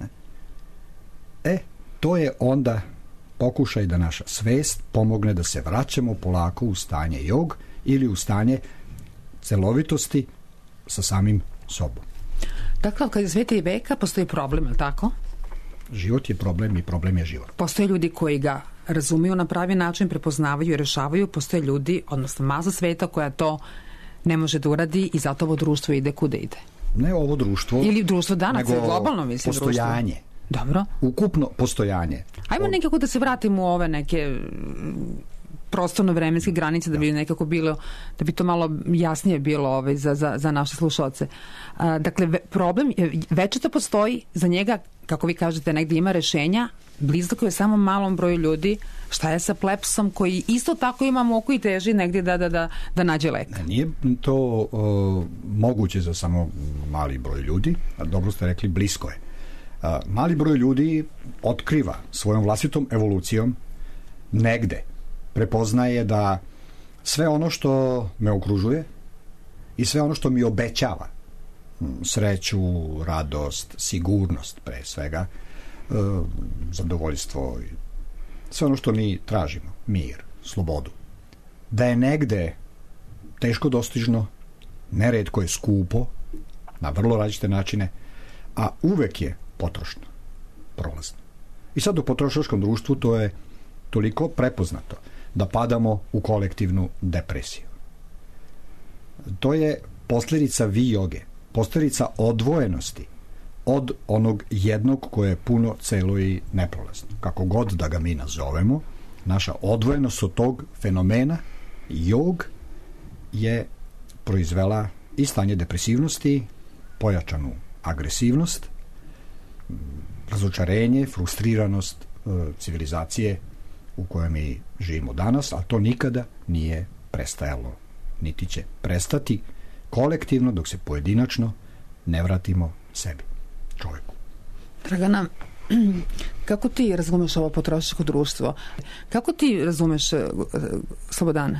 To je onda pokušaj da naša svest pomogne da se vraćamo polako u stanje jog ili u stanje celovitosti sa samim sobom. Dakle, kad je sveta i veka, postoji problem, je li tako? Život je problem i problem je život. Postoje ljudi koji ga razumiju na pravi način, prepoznavaju i rešavaju, postoje ljudi, odnosno masa sveta koja to ne može da uradi i zato ovo društvo ide kuda ide. Ne ovo društvo, ili društvo danas, nego globalno, mislim, postojanje. Društvo. Dobro. Ukupno postojanje. Ajmo nekako da se vratimo u ove neke prostorno-vremenske granice da bi nekako bilo, da bi to malo jasnije bilo za naše slušalce. Dakle, problem večito postoji, za njega, kako vi kažete, negdje ima rešenja, blizko je samo malom broju ljudi. Šta je sa plepsom koji isto tako ima muku i teži negdje da nađe lek? Nije to moguće za samo mali broj ljudi, a dobro ste rekli, blisko je. Mali broj ljudi otkriva svojom vlastitom evolucijom negde, prepoznaje da sve ono što me okružuje i sve ono što mi obećava sreću, radost, sigurnost pre svega, zadovoljstvo, sve ono što mi tražimo, mir, slobodu, da je negde teško dostižno, neretko je skupo, na vrlo različite načine, a uvek je potrošno, prolazno. I sad u potrošačkom društvu to je toliko prepoznato da padamo u kolektivnu depresiju. To je posljedica vijoge, posljedica odvojenosti od onog jednog koje je puno, celo i neprolazno. Kako god da ga mi nazovemo, naša odvojenost od tog fenomena, jog, je proizvela i stanje depresivnosti, pojačanu agresivnost, razočarenje, frustriranost civilizacije u kojoj mi živimo danas, a to nikada nije prestajalo, niti će prestati kolektivno dok se pojedinačno ne vratimo sebi, čovjeku. Dragana, kako ti razumeš ovo potrošačko društvo? Kako ti razumeš Slobodana?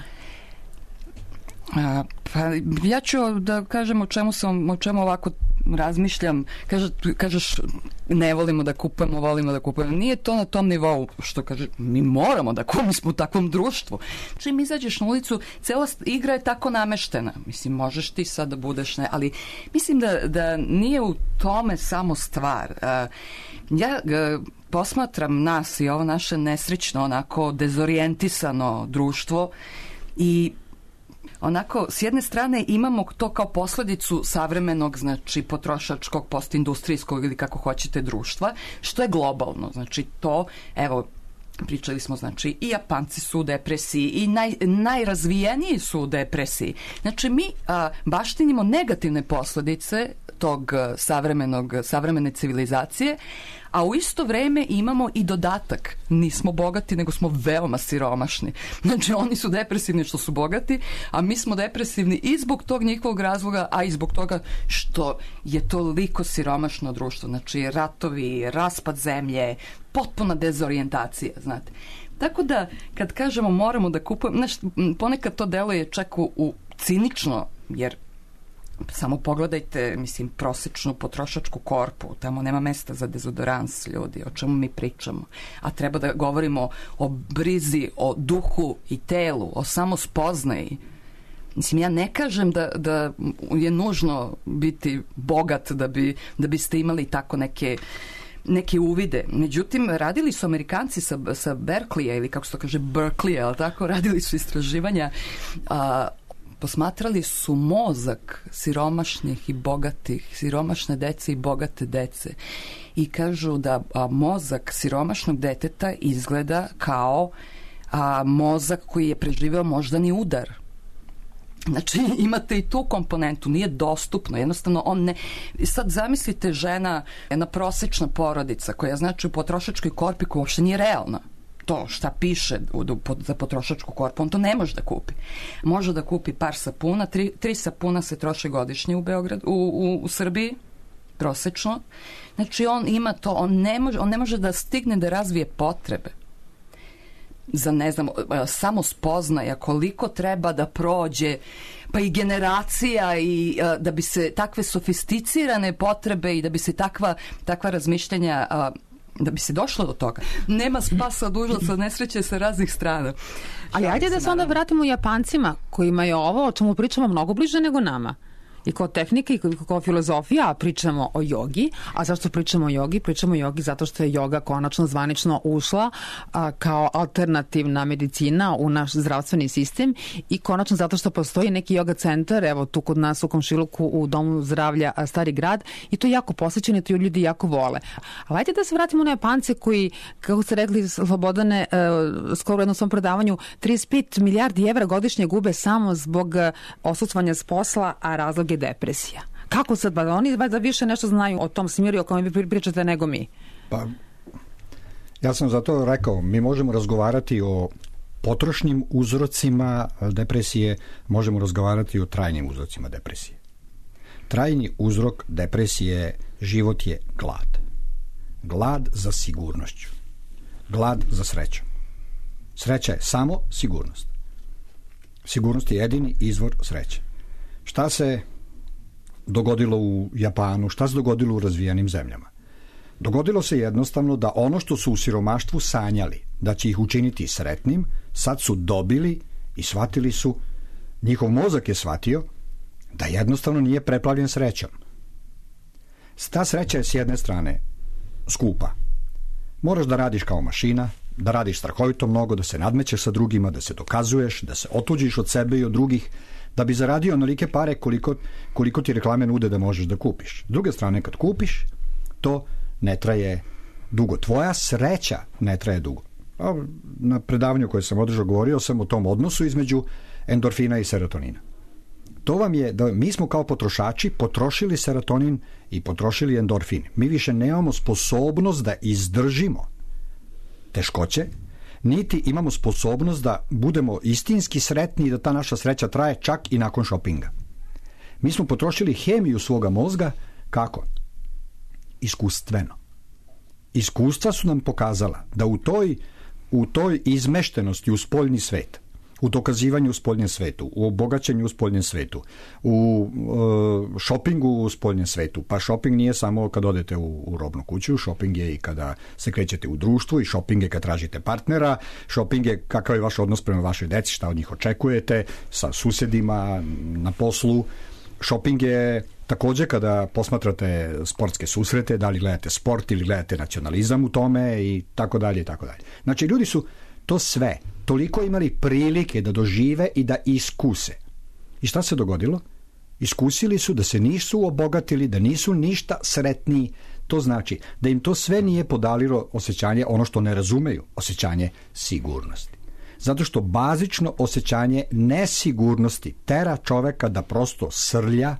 Pa ja ću da kažem o čemu ovako razmišljam. Kažeš ne volimo da kupujemo, volimo da kupujemo. Nije to na tom nivou što kaže mi moramo da kupimo, smo u takvom društvu. Čim izađeš na ulicu, cela igra je tako nameštena. Mislim, možeš ti sad da budeš ali mislim da nije u tome samo stvar. Ja posmatram nas i ovo naše nesrećno, onako dezorijentisano društvo i onako, s jedne strane imamo to kao posljedicu savremenog, znači potrošačkog, postindustrijskog ili kako hoćete društva, što je globalno. Znači to, evo, pričali smo, znači i Japanci su u depresiji i najrazvijeniji su u depresiji. Znači mi baštinimo negativne posljedice tog savremene civilizacije, a u isto vrijeme imamo i dodatak. Nismo bogati, nego smo veoma siromašni. Znači, oni su depresivni što su bogati, a mi smo depresivni i zbog tog njihovog razloga, a i zbog toga što je toliko siromašno društvo. Znači, ratovi, raspad zemlje, potpuna dezorijentacija, znate. Tako da, kad kažemo moramo da kupujemo, znači, ponekad to deluje čak u cinično, jer samo pogledajte, mislim, prosječnu potrošačku korpu, tamo nema mesta za dezodorans, ljudi, o čemu mi pričamo. A treba da govorimo o brizi, o duhu i telu, o samospoznaji. Mislim, ja ne kažem da je nužno biti bogat da biste imali tako neke uvide. Međutim, radili su Amerikanci sa Berkeleya, ili kako se to kaže, Berkeleya, ali tako, radili su istraživanja, posmatrali su mozak siromašnih i bogatih, siromašne dece i bogate dece. I kažu da mozak siromašnog deteta izgleda kao mozak koji je preživeo moždani udar. Znači, imate i tu komponentu, nije dostupno, jednostavno on ne... Sad zamislite žena, jedna prosečna porodica koja znači u potrošačkoj korpi koja uopšte nije realna. To šta piše za potrošačku korpu, on to ne može da kupi. Može da kupi par sapuna, 3 sapuna se troše godišnje u Beogradu, u Srbiji, prosečno. Znači, on ima to, on ne može da stigne da razvije potrebe za, ne znam, samo spoznaja koliko treba da prođe, pa i generacija, i da bi se takve sofisticirane potrebe i da bi se takva razmišljanja, da bi se došlo do toga. Nema spasa od užasa, nesreće sa raznih strana. Ali ajde da se onda vratimo Japancima, kojima je ovo o čemu pričamo mnogo bliže nego nama. I kao tehnika i kao filozofija pričamo o jogi. A zašto pričamo o jogi? Pričamo o jogi zato što je joga konačno zvanično ušla kao alternativna medicina u naš zdravstveni sistem i konačno zato što postoji neki joga centar, evo tu kod nas u komšiluku u Domu zdravlja Stari grad, i to je jako posvećeno i to ljudi jako vole. Ali ajde da se vratimo na Japance koji, kako ste rekli, Slobodane, skoro u jednom svom predavanju 35 milijardi evra godišnje gube samo zbog odsustvovanja s posla, a razlog je depresija. Kako sad, oni da više nešto znaju o tom smiru o kojem vi pričate nego mi? Pa, ja sam zato rekao, mi možemo razgovarati o potrošnim uzrocima depresije, možemo razgovarati o trajnim uzrocima depresije. Trajni uzrok depresije, život je glad. Glad za sigurnošću. Glad za srećom. Sreća je samo sigurnost. Sigurnost je jedini izvor sreće. Šta se dogodilo u Japanu, šta se dogodilo u razvijenim zemljama? Dogodilo se jednostavno da ono što su u siromaštvu sanjali, da će ih učiniti sretnim, sad su dobili i shvatili su, njihov mozak je shvatio da jednostavno nije preplavljen srećom. Ta sreća je s jedne strane skupa. Moraš da radiš kao mašina, da radiš strahovito mnogo, da se nadmećeš sa drugima, da se dokazuješ, da se otuđiš od sebe i od drugih, da bi zaradio onolike pare koliko ti reklame nude da možeš da kupiš. S druge strane, kad kupiš, to ne traje dugo. Tvoja sreća ne traje dugo. Na predavanju koje sam održao govorio sam o tom odnosu između endorfina i serotonina. To vam je da mi smo kao potrošači potrošili serotonin i potrošili endorfin. Mi više nemamo sposobnost da izdržimo teškoće, niti imamo sposobnost da budemo istinski sretni i da ta naša sreća traje čak i nakon šopinga. Mi smo potrošili hemiju svoga mozga, kako? Iskustveno. Iskustva su nam pokazala da u toj izmeštenosti u spoljni svet, u dokazivanju u spoljnjem svetu, u obogaćenju u spoljnjem svetu, u šopingu u spoljnjem svetu. Pa šoping nije samo kad odete u robnu kuću, šoping je i kada se krećete u društvu, i šoping je kad tražite partnera, šoping je kakav je vaš odnos prema vašoj deci, šta od njih očekujete, sa susjedima, na poslu. Šoping je takođe kada posmatrate sportske susrete, da li gledate sport ili gledate nacionalizam u tome i tako dalje i tako dalje. Znači, ljudi su to sve toliko imali prilike da dožive i da iskuse. I šta se dogodilo? Iskusili su da se nisu obogatili, da nisu ništa sretniji. To znači da im to sve nije podalilo osjećanje, ono što ne razumeju, osjećanje sigurnosti. Zato što bazično osjećanje nesigurnosti tera čoveka da prosto srlja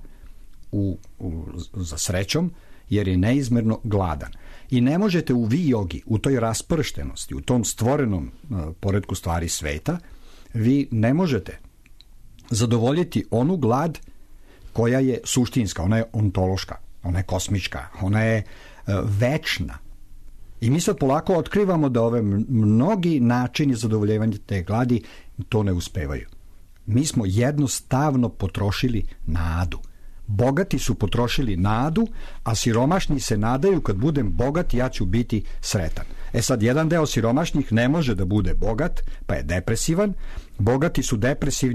za srećom, jer je neizmerno gladan. I ne možete u vi jogi, u toj rasprštenosti, u tom stvorenom poretku stvari sveta, vi ne možete zadovoljiti onu glad koja je suštinska, ona je ontološka, ona je kosmička, ona je večna. I mi sad polako otkrivamo da ove mnogi načini zadovoljevanja te gladi to ne uspevaju. Mi smo jednostavno potrošili nadu. Bogati su potrošili nadu, a siromašni se nadaju kad budem bogat ja ću biti sretan. Sad, jedan deo siromašnih ne može da bude bogat, pa je depresivan. Bogati su depresivni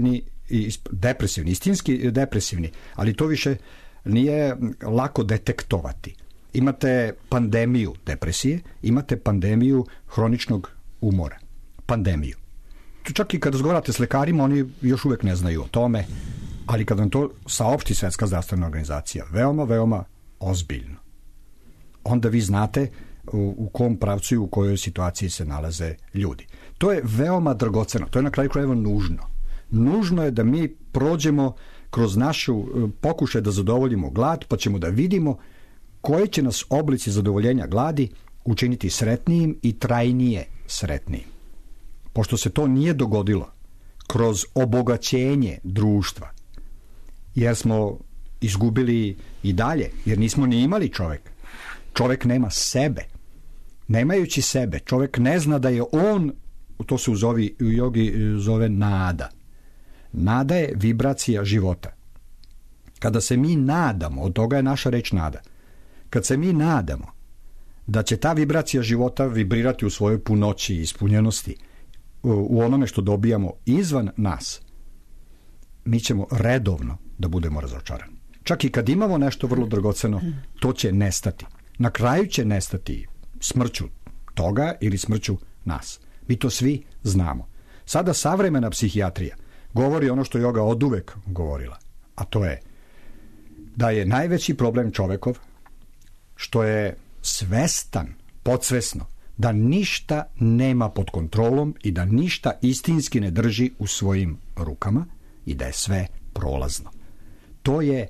depresivni, istinski depresivni, ali to više nije lako detektovati. Imate pandemiju depresije, imate pandemiju hroničnog umora. Pandemiju. Čak i kad razgovarate s lekarima, oni još uvek ne znaju o tome, ali kad vam to saopšti Svetska zdravstvena organizacija, veoma, veoma ozbiljno, onda vi znate u kom pravcu i u kojoj situaciji se nalaze ljudi. To je veoma dragoceno, to je na kraju krajeva nužno. Nužno je da mi prođemo kroz našu pokušaj da zadovoljimo glad, pa ćemo da vidimo koji će nas oblici zadovoljenja gladi učiniti sretnijim i trajnije sretnijim. Pošto se to nije dogodilo kroz obogaćenje društva, jer smo izgubili i dalje, jer nismo ni imali čoveka. Čovek nema sebe. Nemajući sebe, čovek ne zna da je on, to se u jogi zove nada. Nada je vibracija života. Kada se mi nadamo, od toga je naša reč nada, kad se mi nadamo da će ta vibracija života vibrirati u svojoj punoći i ispunjenosti, u onome što dobijamo izvan nas, mi ćemo redovno da budemo razočarani. Čak i kad imamo nešto vrlo dragoceno, to će nestati. Na kraju će nestati smrću toga ili smrću nas. Mi to svi znamo. Sada savremena psihijatrija govori ono što je joga oduvek govorila, a to je da je najveći problem čovekov što je svestan, podsvesno, da ništa nema pod kontrolom i da ništa istinski ne drži u svojim rukama i da je sve prolazno. To je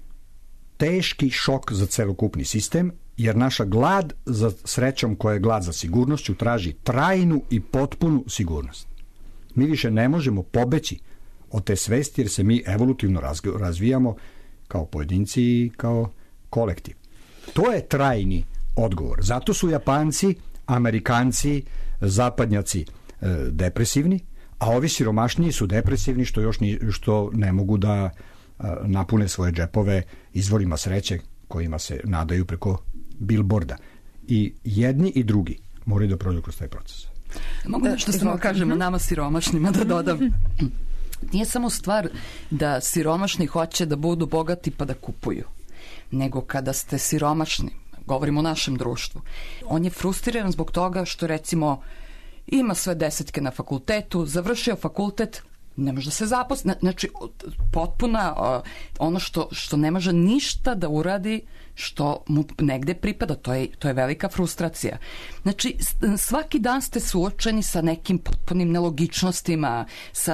teški šok za celokupni sistem, jer naša glad za srećom, koja je glad za sigurnošću, traži trajnu i potpunu sigurnost. Mi više ne možemo pobeći od te svesti, jer se mi evolutivno razvijamo kao pojedinci i kao kolektiv. To je trajni odgovor. Zato su Japanci, Amerikanci, zapadnjaci depresivni, a ovi siromašniji su depresivni što ne mogu da napune svoje džepove izvorima sreće kojima se nadaju preko bilborda. I jedni i drugi moraju da prođu kroz taj proces. Mogu nešto samo kažemo nama siromašnima da dodam. Nije samo stvar da siromašni hoće da budu bogati pa da kupuju, nego kada ste siromašni, govorimo o našem društvu, on je frustriran zbog toga što recimo ima sve 10 na fakultetu, završio fakultet, ne može da se zaposli, znači potpuna ono što ne može ništa da uradi što mu negde pripada, to je velika frustracija. Znači svaki dan ste suočeni sa nekim potpunim nelogičnostima, sa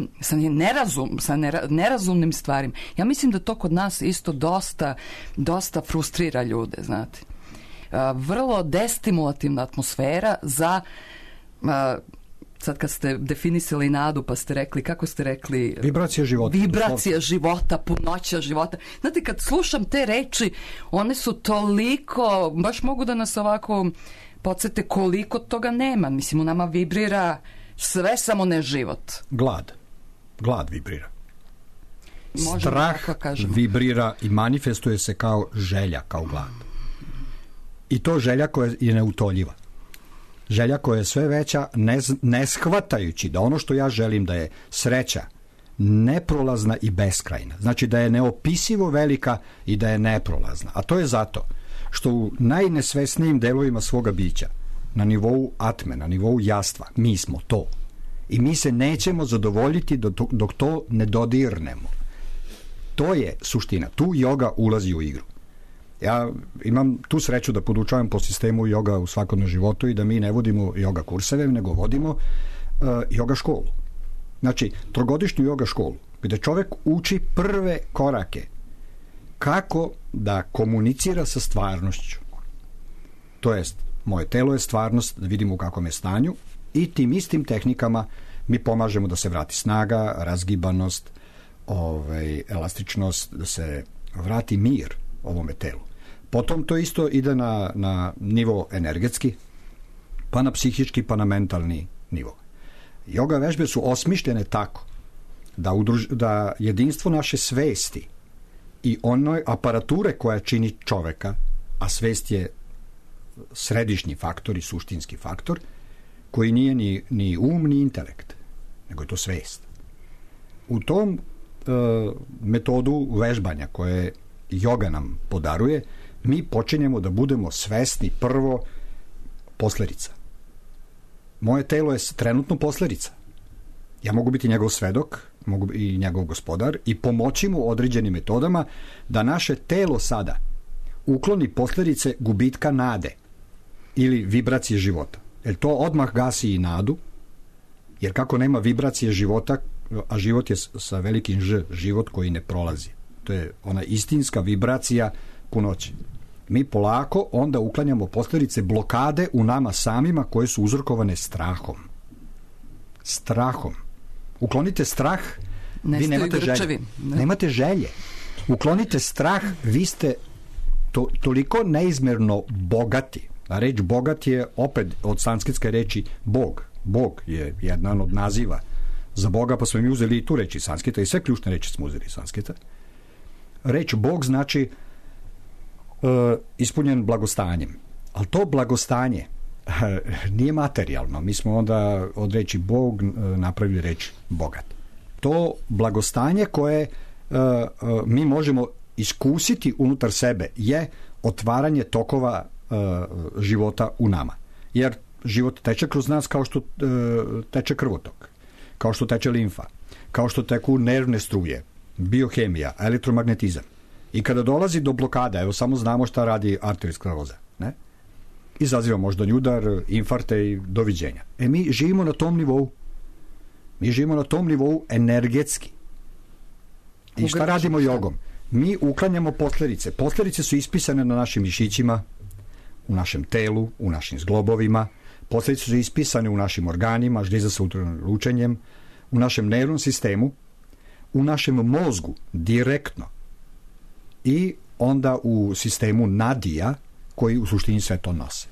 nerazumnim stvarima. Ja mislim da to kod nas isto dosta frustrira ljude, znate. Vrlo destimulativna atmosfera za sad kad ste definisali nadu, pa ste rekli, kako ste rekli? Vibracija života. Vibracija života, punoća života. Znate, kad slušam te reči, one su toliko, baš mogu da nas ovako podsjete koliko toga nema. Mislim, u nama vibrira sve, samo ne život. Glad vibrira. Strah vibrira i manifestuje se kao želja, kao glad. I to želja koja je neutoljiva. Želja koja je sve veća, ne shvatajući da ono što ja želim da je sreća neprolazna i beskrajna. Znači da je neopisivo velika i da je neprolazna. A to je zato što u najnesvesnijim delovima svoga bića, na nivou atme, na nivou jastva, mi smo to. I mi se nećemo zadovoljiti dok to ne dodirnemo. To je suština. Tu joga ulazi u igru. Ja imam tu sreću da podučavam po sistemu joga u svakodnevnom životu i da mi ne vodimo joga kurseve, nego vodimo joga školu. Znači, trogodišnju joga školu, gde čovek uči prve korake kako da komunicira sa stvarnošću. To jest, moje telo je stvarnost, da vidimo u kakvom je stanju i tim istim tehnikama mi pomažemo da se vrati snaga, razgibanost, elastičnost, da se vrati mir ovome telu. Potom to isto ide na nivo energetski, pa na psihički, pa na mentalni nivo. Joga vežbe su osmišljene tako da jedinstvo naše svesti i onoj aparature koja čini čoveka, a svest je središnji faktor i suštinski faktor, koji nije ni um, ni intelekt, nego je to svest. U tom metodu vežbanja koje joga nam podaruje, mi počinjemo da budemo svesni prvo posledica. Moje telo je trenutno posledica. Ja mogu biti njegov svedok, mogu i njegov gospodar i pomoći mu određenim metodama da naše telo sada ukloni posljedice gubitka nade ili vibracije života. Jer to odmah gasi i nadu, jer kako nema vibracije života, a život je sa velikim Ž, život koji ne prolazi. To je ona istinska vibracija punoće. Mi polako onda uklanjamo posljedice blokade u nama samima koje su uzrokovane strahom. Strahom. Uklonite strah, vi nemate želje. Nemate želje. Uklonite strah, vi ste toliko neizmerno bogati. A reč bogat je opet od sanskritske reči Bog. Bog je jedan od naziva za Boga, pa smo mi uzeli i tu reč iz sanskrita i sve ključne reči smo uzeli iz sanskrita. Reč Bog znači ispunjen blagostanjem. Ali to blagostanje nije materijalno. Mi smo onda od reči Bog napravili reč bogat. To blagostanje koje mi možemo iskusiti unutar sebe je otvaranje tokova života u nama. Jer život teče kroz nas kao što teče krvotok, kao što teče limfa, kao što teku nervne struje, biohemija, elektromagnetizam. I kada dolazi do blokada, evo samo znamo šta radi arterioskleroza, ne? Izaziva moždani udar, infarte i doviđenja. Mi živimo na tom nivou. Mi živimo na tom nivou energetski. I šta radimo jogom? Mi uklanjamo posljedice. Posljedice su ispisane na našim mišićima, u našem telu, u našim zglobovima. Posljedice su ispisane u našim organima, žliza sa unutarnjim lučenjem, u našem nervnom sistemu, u našem mozgu, direktno. I onda u sistemu nadija, koji u suštini sve to nose.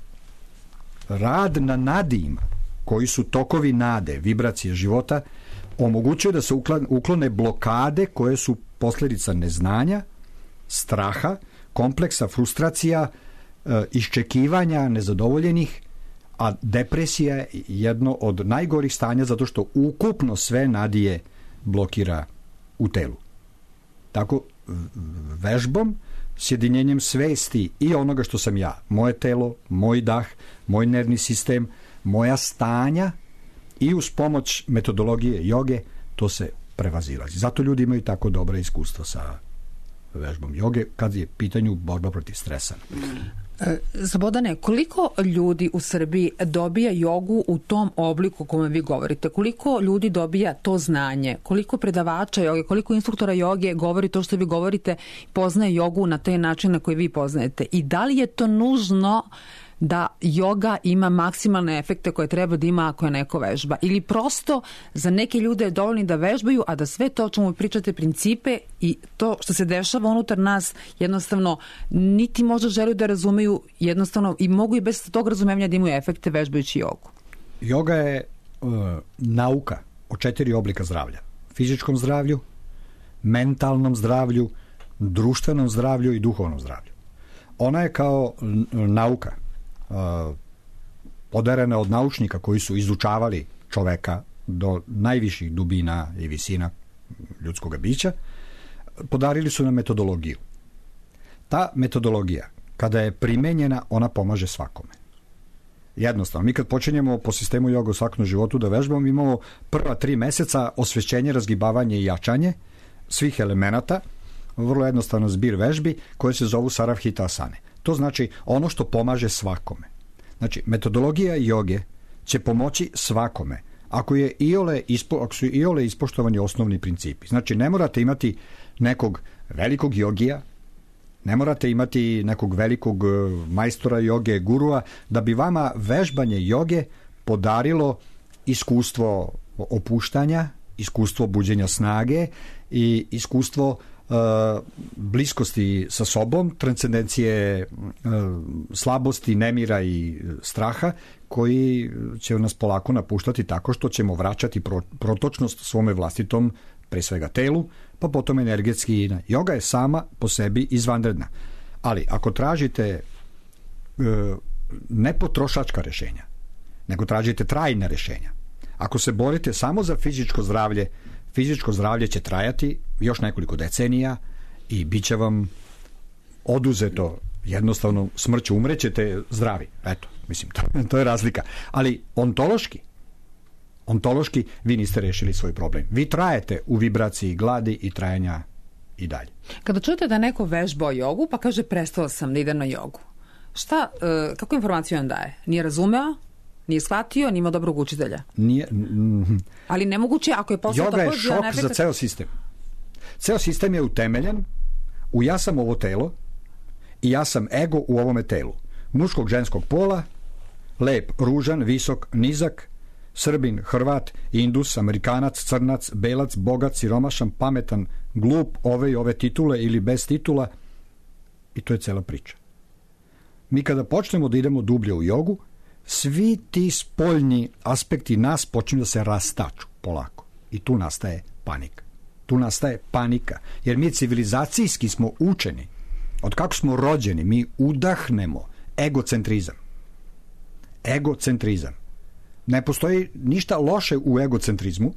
Rad na nadijima, koji su tokovi nade, vibracije života, omogućuje da se uklone blokade koje su posljedica neznanja, straha, kompleksa, frustracija, iščekivanja, nezadovoljenih, a depresija je jedno od najgorih stanja zato što ukupno sve nadije blokira u telu. Tako, vežbom, sjedinjenjem svesti i onoga što sam ja, moje telo, moj dah, moj nervni sistem, moja stanja i uz pomoć metodologije joge, to se prevazilazi. Zato ljudi imaju tako dobra iskustva sa vežbom joge kad je pitanju borba protiv stresa. Slobodane, koliko ljudi u Srbiji dobija jogu u tom obliku o kome vi govorite? Koliko ljudi dobija to znanje? Koliko predavača joge, koliko instruktora joge govori to što vi govorite, poznaje jogu na taj način na koji vi poznajete? I da li je to nužno da joga ima maksimalne efekte koje treba da ima ako je neko vežba? Ili prosto za neke ljude je dovoljno da vežbaju, a da sve to o čemu pričate, principe i to što se dešava unutar nas, jednostavno niti možda žele da razumeju, jednostavno i mogu i bez tog razumevanja da imaju efekte vežbajući jogu? Joga je nauka o 4 oblika zdravlja. Fizičkom zdravlju, mentalnom zdravlju, društvenom zdravlju i duhovnom zdravlju. Ona je kao nauka podarena od naučnika koji su izučavali čoveka do najviših dubina i visina ljudskog bića, podarili su nam metodologiju. Ta metodologija, kada je primenjena, ona pomaže svakome. Jednostavno, mi kad počinjemo po sistemu joga u svakom životu da vežbamo, imamo prva 3 meseca osvećenje, razgibavanje i jačanje svih elemenata, vrlo jednostavno zbir vežbi koje se zovu Saravhita asane. To znači ono što pomaže svakome. Znači, metodologija joge će pomoći svakome ako su iole ispoštovani osnovni principi. Znači, ne morate imati nekog velikog jogija, ne morate imati nekog velikog majstora joge, gurua, da bi vama vežbanje joge podarilo iskustvo opuštanja, iskustvo buđenja snage i iskustvo bliskosti sa sobom, transcendencije slabosti, nemira i straha, koji će nas polako napuštati tako što ćemo vraćati protočnost svome vlastitom, pre svega telu, pa potom energetski. Joga je sama po sebi izvanredna. Ali ako tražite ne potrošačka rešenja, nego tražite trajna rešenja, ako se borite samo za fizičko zdravlje, fizičko zdravlje će trajati još nekoliko decenija i bit će vam oduzeto jednostavno smrću, umrećete zdravi. Eto, mislim, to je razlika. Ali ontološki vi niste rešili svoj problem. Vi trajete u vibraciji gladi i trajanja i dalje. Kada čujete da neko vežbao jogu, pa kaže prestao sam da idem na jogu, šta, kako informaciju on daje? Nije razumeo? Nije shvatio? Nije imao dobrog učitelja? Nije. Ali nemoguće ako je posao joga je šok za ceo sistem. Ceo sistem je utemeljen u ja sam ovo telo i ja sam ego u ovome telu. Muškog, ženskog pola, lep, ružan, visok, nizak, Srbin, Hrvat, Indus, Amerikanac, Crnac, Belac, bogat, siromašan, pametan, glup, ove i ove titule ili bez titula, i to je cela priča. Mi kada počnemo da idemo dublje u jogu, svi ti spoljni aspekti nas počinju da se rastaču polako. I tu nastaje panika. Tu nastaje panika. Jer mi civilizacijski smo učeni. Od kako smo rođeni, mi udahnemo egocentrizam. Egocentrizam. Ne postoji ništa loše u egocentrizmu.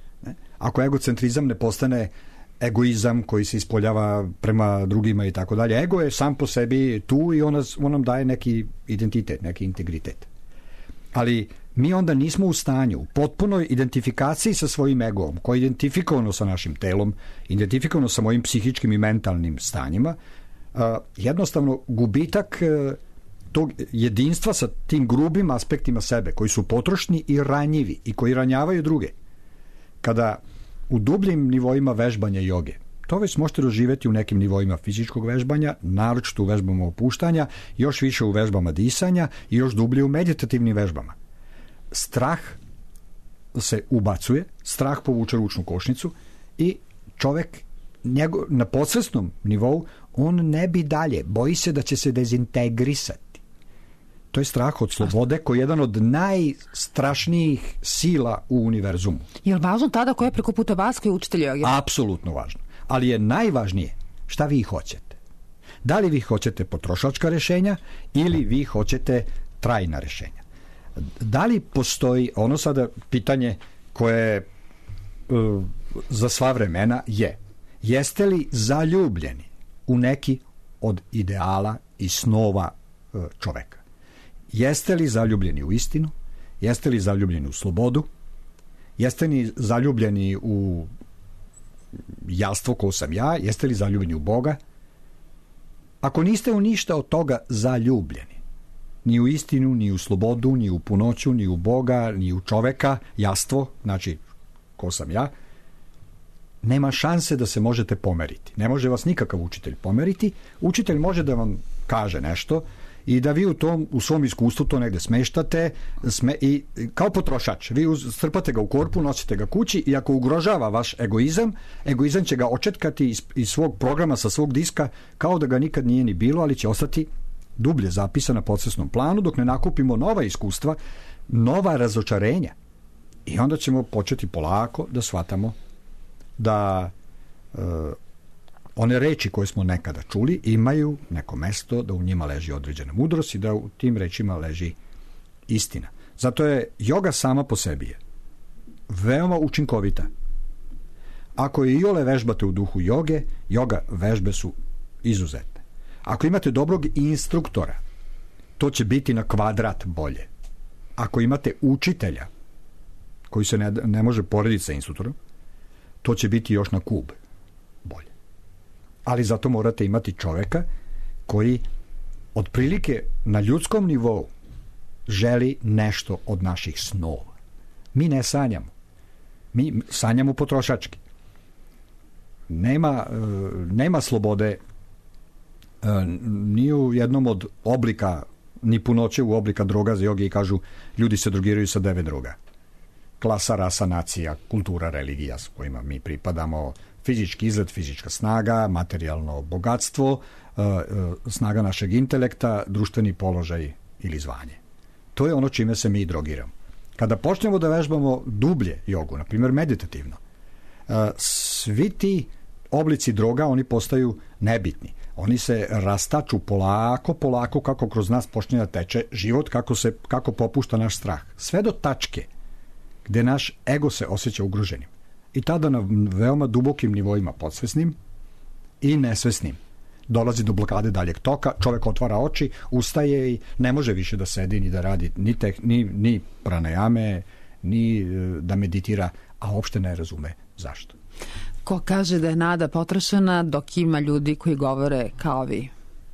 Ako egocentrizam ne postane egoizam koji se ispoljava prema drugima i tako dalje. Ego je sam po sebi tu i on nam daje neki identitet, neki integritet. Ali mi onda nismo u stanju, u potpunoj identifikaciji sa svojim egom, koji je identifikovano sa našim telom, identifikovano sa mojim psihičkim i mentalnim stanjima, jednostavno gubitak tog jedinstva sa tim grubim aspektima sebe, koji su potrošni i ranjivi i koji ranjavaju druge. Kada u dubljim nivoima vežbanja joge, to već možete doživjeti u nekim nivoima fizičkog vežbanja, naročito u vežbama opuštanja, još više u vežbama disanja i još dublje u meditativnim vežbama. Strah se ubacuje, strah povuče ručnu košnicu i čovek na podsvesnom nivou on ne bi dalje, boji se da će se dezintegrisati. To je strah od slobode koji je jedan od najstrašnijih sila u univerzumu. Je li važno tada ko je preko puta vas koji je učitelj joge? Apsolutno važno. Ali je najvažnije šta vi hoćete. Da li vi hoćete potrošačka rešenja ili vi hoćete trajna rešenja. Da li postoji, ono sada pitanje koje za sva vremena je, jeste li zaljubljeni u neki od ideala i snova čoveka? Jeste li zaljubljeni u istinu? Jeste li zaljubljeni u slobodu? Jeste li zaljubljeni u jastvo ko sam ja? Jeste li zaljubljeni u Boga? Ako niste u ništa od toga zaljubljeni, ni u istinu, ni u slobodu, ni u punoću, ni u Boga, ni u čoveka, jastvo, znači ko sam ja, nema šanse da se možete pomeriti. Ne može vas nikakav učitelj pomeriti. Učitelj može da vam kaže nešto i da vi u svom iskustvu to negde smeštate i kao potrošač, vi strpate ga u korpu, nosite ga kući i ako ugrožava vaš egoizam će ga očetkati iz svog programa, sa svog diska, kao da ga nikad nije ni bilo, ali će ostati dublje zapisan na podsvesnom planu dok ne nakupimo nova iskustva, nova razočarenja. I onda ćemo početi polako da shvatamo da one reči koje smo nekada čuli imaju neko mesto, da u njima leži određena mudrost i da u tim rečima leži istina. Zato je joga sama po sebi je veoma učinkovita. Ako je iole vežbate u duhu joge, joga vežbe su izuzetne. Ako imate dobrog instruktora, to će biti na kvadrat bolje. Ako imate učitelja koji se ne može porediti sa instruktorom, to će biti još na kub bolje. Ali zato morate imati čoveka koji otprilike na ljudskom nivou želi nešto od naših snova. Mi ne sanjamo. Mi sanjamo potrošački. Nema slobode ni u jednom od oblika, ni punoće u oblika droga za jogi i kažu ljudi se drogiraju sa 9 droga. Klasa, rasa, nacija, kultura, religija s kojima mi pripadamo, fizički izgled, fizička snaga, materijalno bogatstvo, snaga našeg intelekta, društveni položaj ili zvanje. To je ono čime se mi drogiramo. Kada počnemo da vežbamo dublje jogu, na primjer meditativno, svi ti oblici droga, oni postaju nebitni. Oni se rastaču polako kako kroz nas počne da teče život, kako popušta naš strah. Sve do tačke gde naš ego se osjeća ugroženim. I tada na veoma dubokim nivoima podsvesnim i nesvesnim dolazi do blokade daljeg toka, čovek otvara oči, ustaje i ne može više da sedi ni da radi ni pranajame, ni da meditira, a uopšte ne razume zašto. Ko kaže da je nada potrošena dok ima ljudi koji govore kao vi?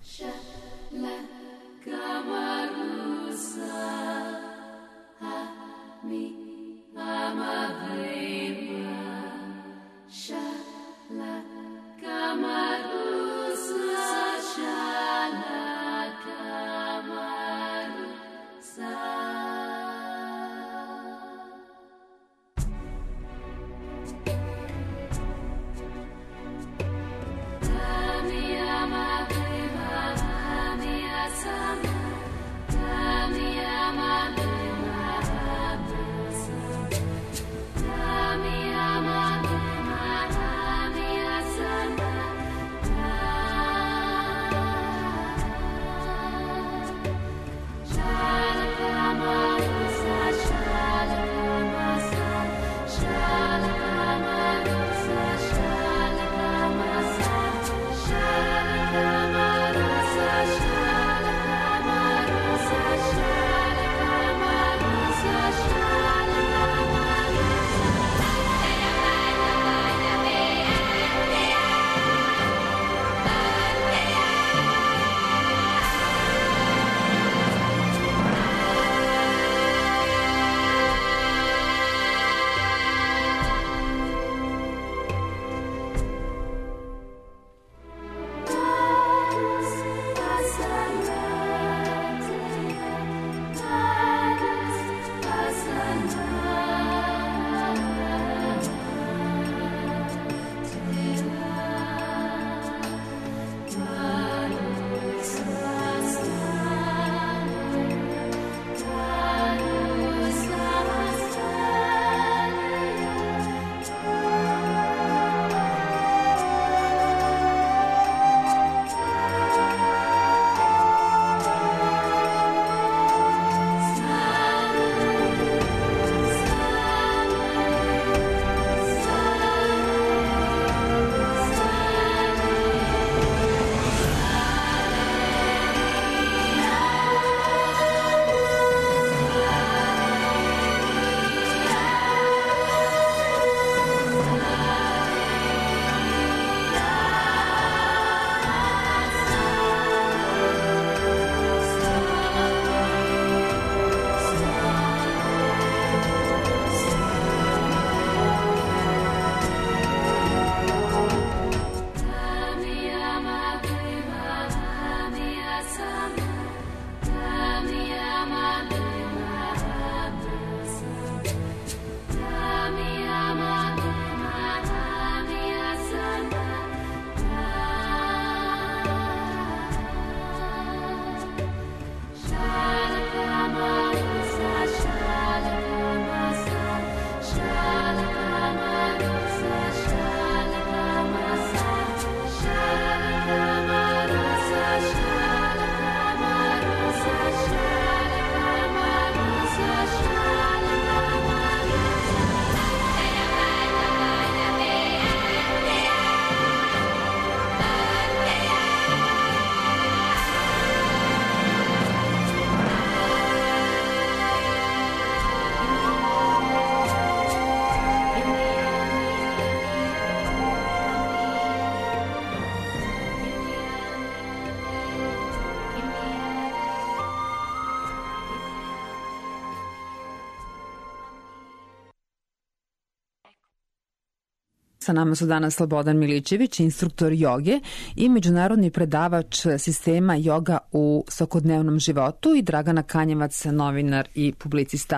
Sa nama su danas Slobodan Milićević, instruktor joge i međunarodni predavač sistema joga u svakodnevnom životu, i Dragana Kanjevac, novinar i publicista.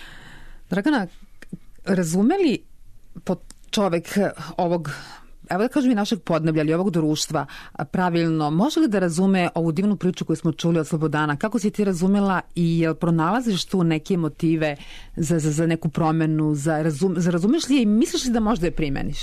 Dragana, razume li čovek ovog, evo da kažem i našeg podneblja ili ovog društva pravilno, može li da razume ovu divnu priču koju smo čuli od Slobodana? Kako si ti razumela i jel pronalaziš tu neke motive za neku promenu, razumeš li je i misliš li da možda je primeniš?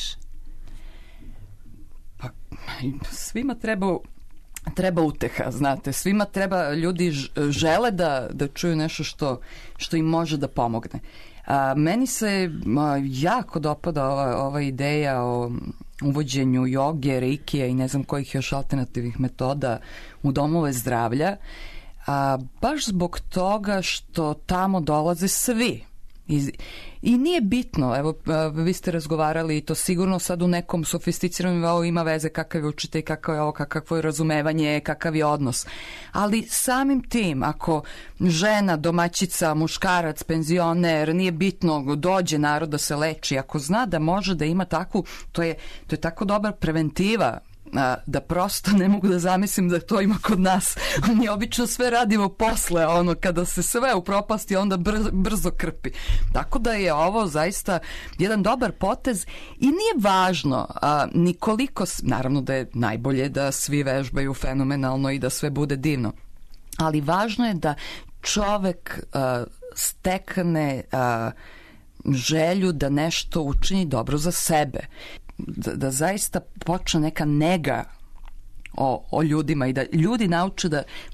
Pa, svima treba uteha, znate, svima treba, ljudi žele da čuju nešto što im može da pomogne. Meni se jako dopada ova ideja o uvođenju joge, reikija i ne znam kojih još alternativnih metoda u domove zdravlja, baš zbog toga što tamo dolaze svi. I nije bitno, evo vi ste razgovarali i to sigurno sad u nekom sofisticiranom nivou ima veze kakav je učitelj, kakvo je ovo, kakvo je razumevanje, kakav je odnos. Ali samim tim, ako žena, domaćica, muškarac, penzioner, nije bitno, dođe narod da se leči, ako zna da može da ima takvu, to je tako dobra preventiva, da prosto ne mogu da zamislim da to ima kod nas. Mi obično sve radimo posle, kada se sve upropasti, onda brzo krpi. Tako da je ovo zaista jedan dobar potez i nije važno ni koliko, naravno da je najbolje da svi vežbaju fenomenalno i da sve bude divno, ali važno je da čovek stekne želju da nešto učini dobro za sebe. Da zaista počne neka nega o ljudima i da ljudi nauče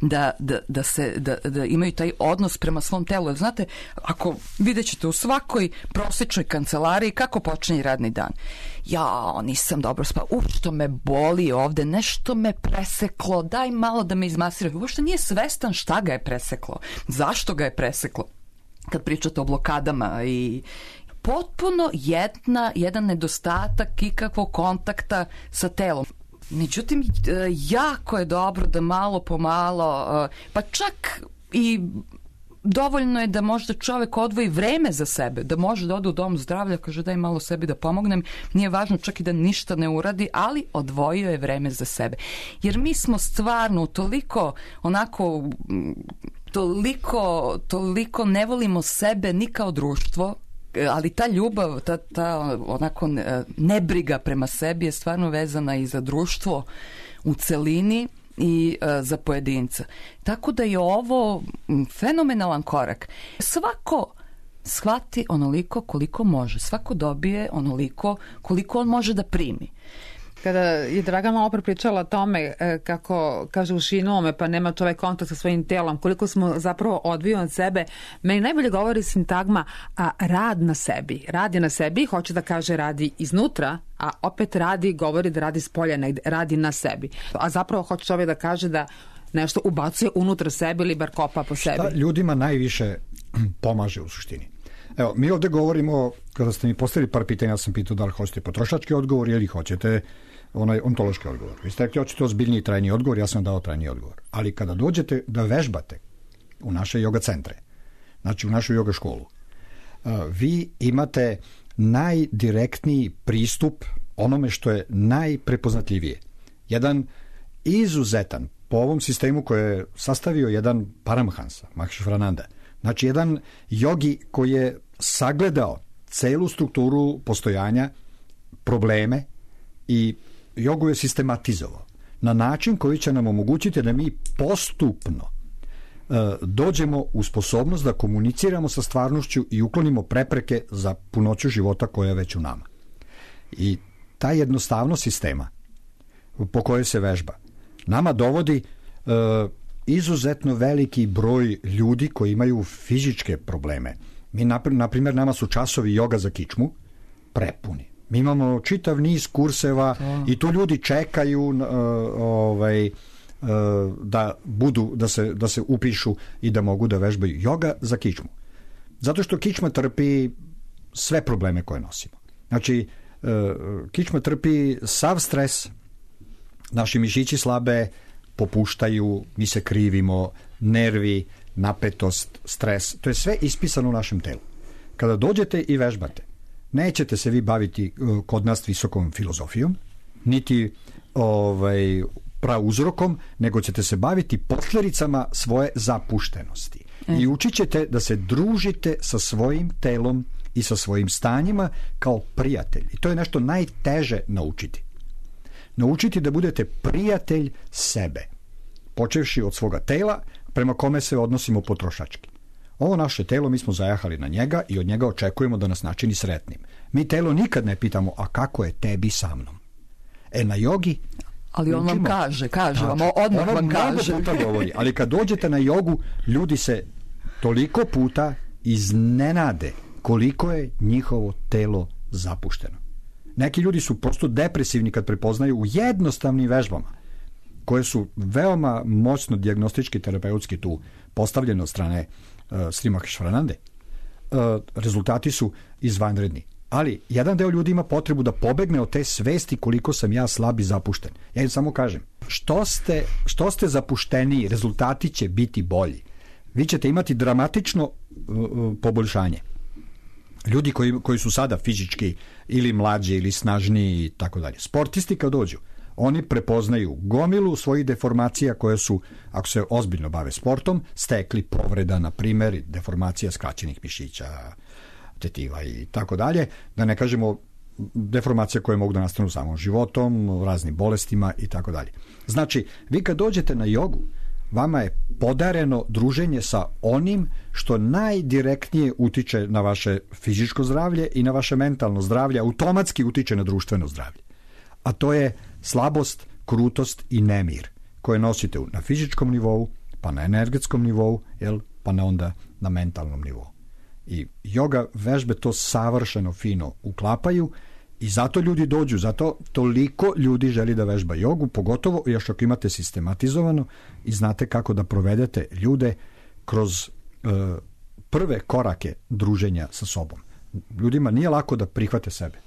da imaju taj odnos prema svom telu. Znate, ako vidjet ćete u svakoj prosječnoj kancelariji kako počne radni dan. Nisam dobro spao, što me boli ovde, nešto me preseklo, daj malo da me izmasira. Uopšte nije svestan šta ga je preseklo, zašto ga je preseklo. Kad pričate o blokadama i potpuno jedan nedostatak ikakvog kontakta sa telom. Međutim, jako je dobro da malo po malo, pa čak i dovoljno je da možda čovek odvoji vreme za sebe, da može da ode u dom zdravlja, kaže daj malo sebi da pomognem, nije važno čak i da ništa ne uradi, ali odvojio je vreme za sebe. Jer mi smo stvarno toliko toliko ne volimo sebe ni kao društvo, ali ta ljubav, ta onako nebriga prema sebi je stvarno vezana i za društvo u celini i za pojedinca. Tako da je ovo fenomenalan korak. Svako shvati onoliko koliko može. Svako dobije onoliko koliko on može da primi. Kada je Dragana opet pričala o tome kako, kaže, ušinuo me pa nema čovek kontakt sa svojim telom, koliko smo zapravo odvijeni od sebe, meni najbolje govori sintagma rad na sebi. Radi na sebi, hoće da kaže radi iznutra, a opet govori da radi s polja negde, radi na sebi. A zapravo hoće čovek da kaže da nešto ubacuje unutra sebe ili bar kopa po sebi. Šta ljudima najviše pomaže u suštini? Evo, mi ovde govorimo, kada ste mi postavili par pitanja, ja sam pitao da li hoćete potrošački odgovor ili hoćete onaj ontološki odgovor. Vi ste rekli, hoćete ozbiljniji trajni odgovor, ja sam dao trajni odgovor. Ali kada dođete da vežbate u naše yoga centre, znači u našu yoga školu, vi imate najdirektniji pristup onome što je najprepoznatljivije. Jedan izuzetan, po ovom sistemu koje je sastavio jedan Paramhansa, Maharishi, znači jedan jogi koji je sagledao celu strukturu postojanja, probleme i jogu je sistematizovao na način koji će nam omogućiti da mi postupno dođemo u sposobnost da komuniciramo sa stvarnošću i uklonimo prepreke za punoću života koja je već u nama. I ta jednostavnost sistema po kojoj se vežba nama dovodi izuzetno veliki broj ljudi koji imaju fizičke probleme. Mi, na primjer, nama su časovi joga za kičmu prepuni. Mi imamo čitav niz kurseva i tu ljudi čekaju da se upišu i da mogu da vežbaju joga za kičmu. Zato što kičma trpi sve probleme koje nosimo. Znači, kičma trpi sav stres, naši mišići slabe, popuštaju, mi se krivimo, nervi, napetost, stres, to je sve ispisano u našem telu. Kada dođete i vežbate, nećete se vi baviti kod nas visokom filozofijom, niti prauzrokom, nego ćete se baviti posljedicama svoje zapuštenosti. I učit ćete da se družite sa svojim telom i sa svojim stanjima kao prijatelj. I to je nešto najteže naučiti. Naučiti da budete prijatelj sebe, počevši od svoga tela prema kome se odnosimo potrošački. Ovo naše telo, mi smo zajahali na njega i od njega očekujemo da nas načini sretnim. Mi telo nikad ne pitamo, a kako je tebi sa mnom? Na jogi ali on vam kaže vam, odmah vam kaže. Puta govori, ali kad dođete na jogu, ljudi se toliko puta iznenade koliko je njihovo telo zapušteno. Neki ljudi su prosto depresivni kad prepoznaju u jednostavnim vežbama, koje su veoma moćno dijagnostički, terapeutski tu postavljene od strane Srimahesh Franande. Rezultati su izvanredni. Ali jedan deo ljudi ima potrebu da pobegne od te svesti koliko sam ja slab i zapušten. Ja im samo kažem, što ste zapušteniji, rezultati će biti bolji. Vi ćete imati dramatično poboljšanje. Ljudi koji su sada fizički ili mlađi ili snažniji i tako dalje. Sportisti kad dođu, oni prepoznaju gomilu svojih deformacija koje su, ako se ozbiljno bave sportom, stekli povreda, na primjer, deformacija skraćenih mišića, tetiva i tako dalje, da ne kažemo deformacija koje mogu da nastanu samom životom, raznim bolestima i tako dalje. Znači, vi kad dođete na jogu, vama je podareno druženje sa onim što najdirektnije utiče na vaše fizičko zdravlje i na vaše mentalno zdravlje, automatski utiče na društveno zdravlje. A to je slabost, krutost i nemir koje nosite na fizičkom nivou, pa na energetskom nivou, pa onda na mentalnom nivou. I joga vežbe to savršeno fino uklapaju i zato ljudi dođu, zato toliko ljudi želi da vežba jogu, pogotovo još ako imate sistematizovano i znate kako da provedete ljude kroz prve korake druženja sa sobom. Ljudima nije lako da prihvate sebe.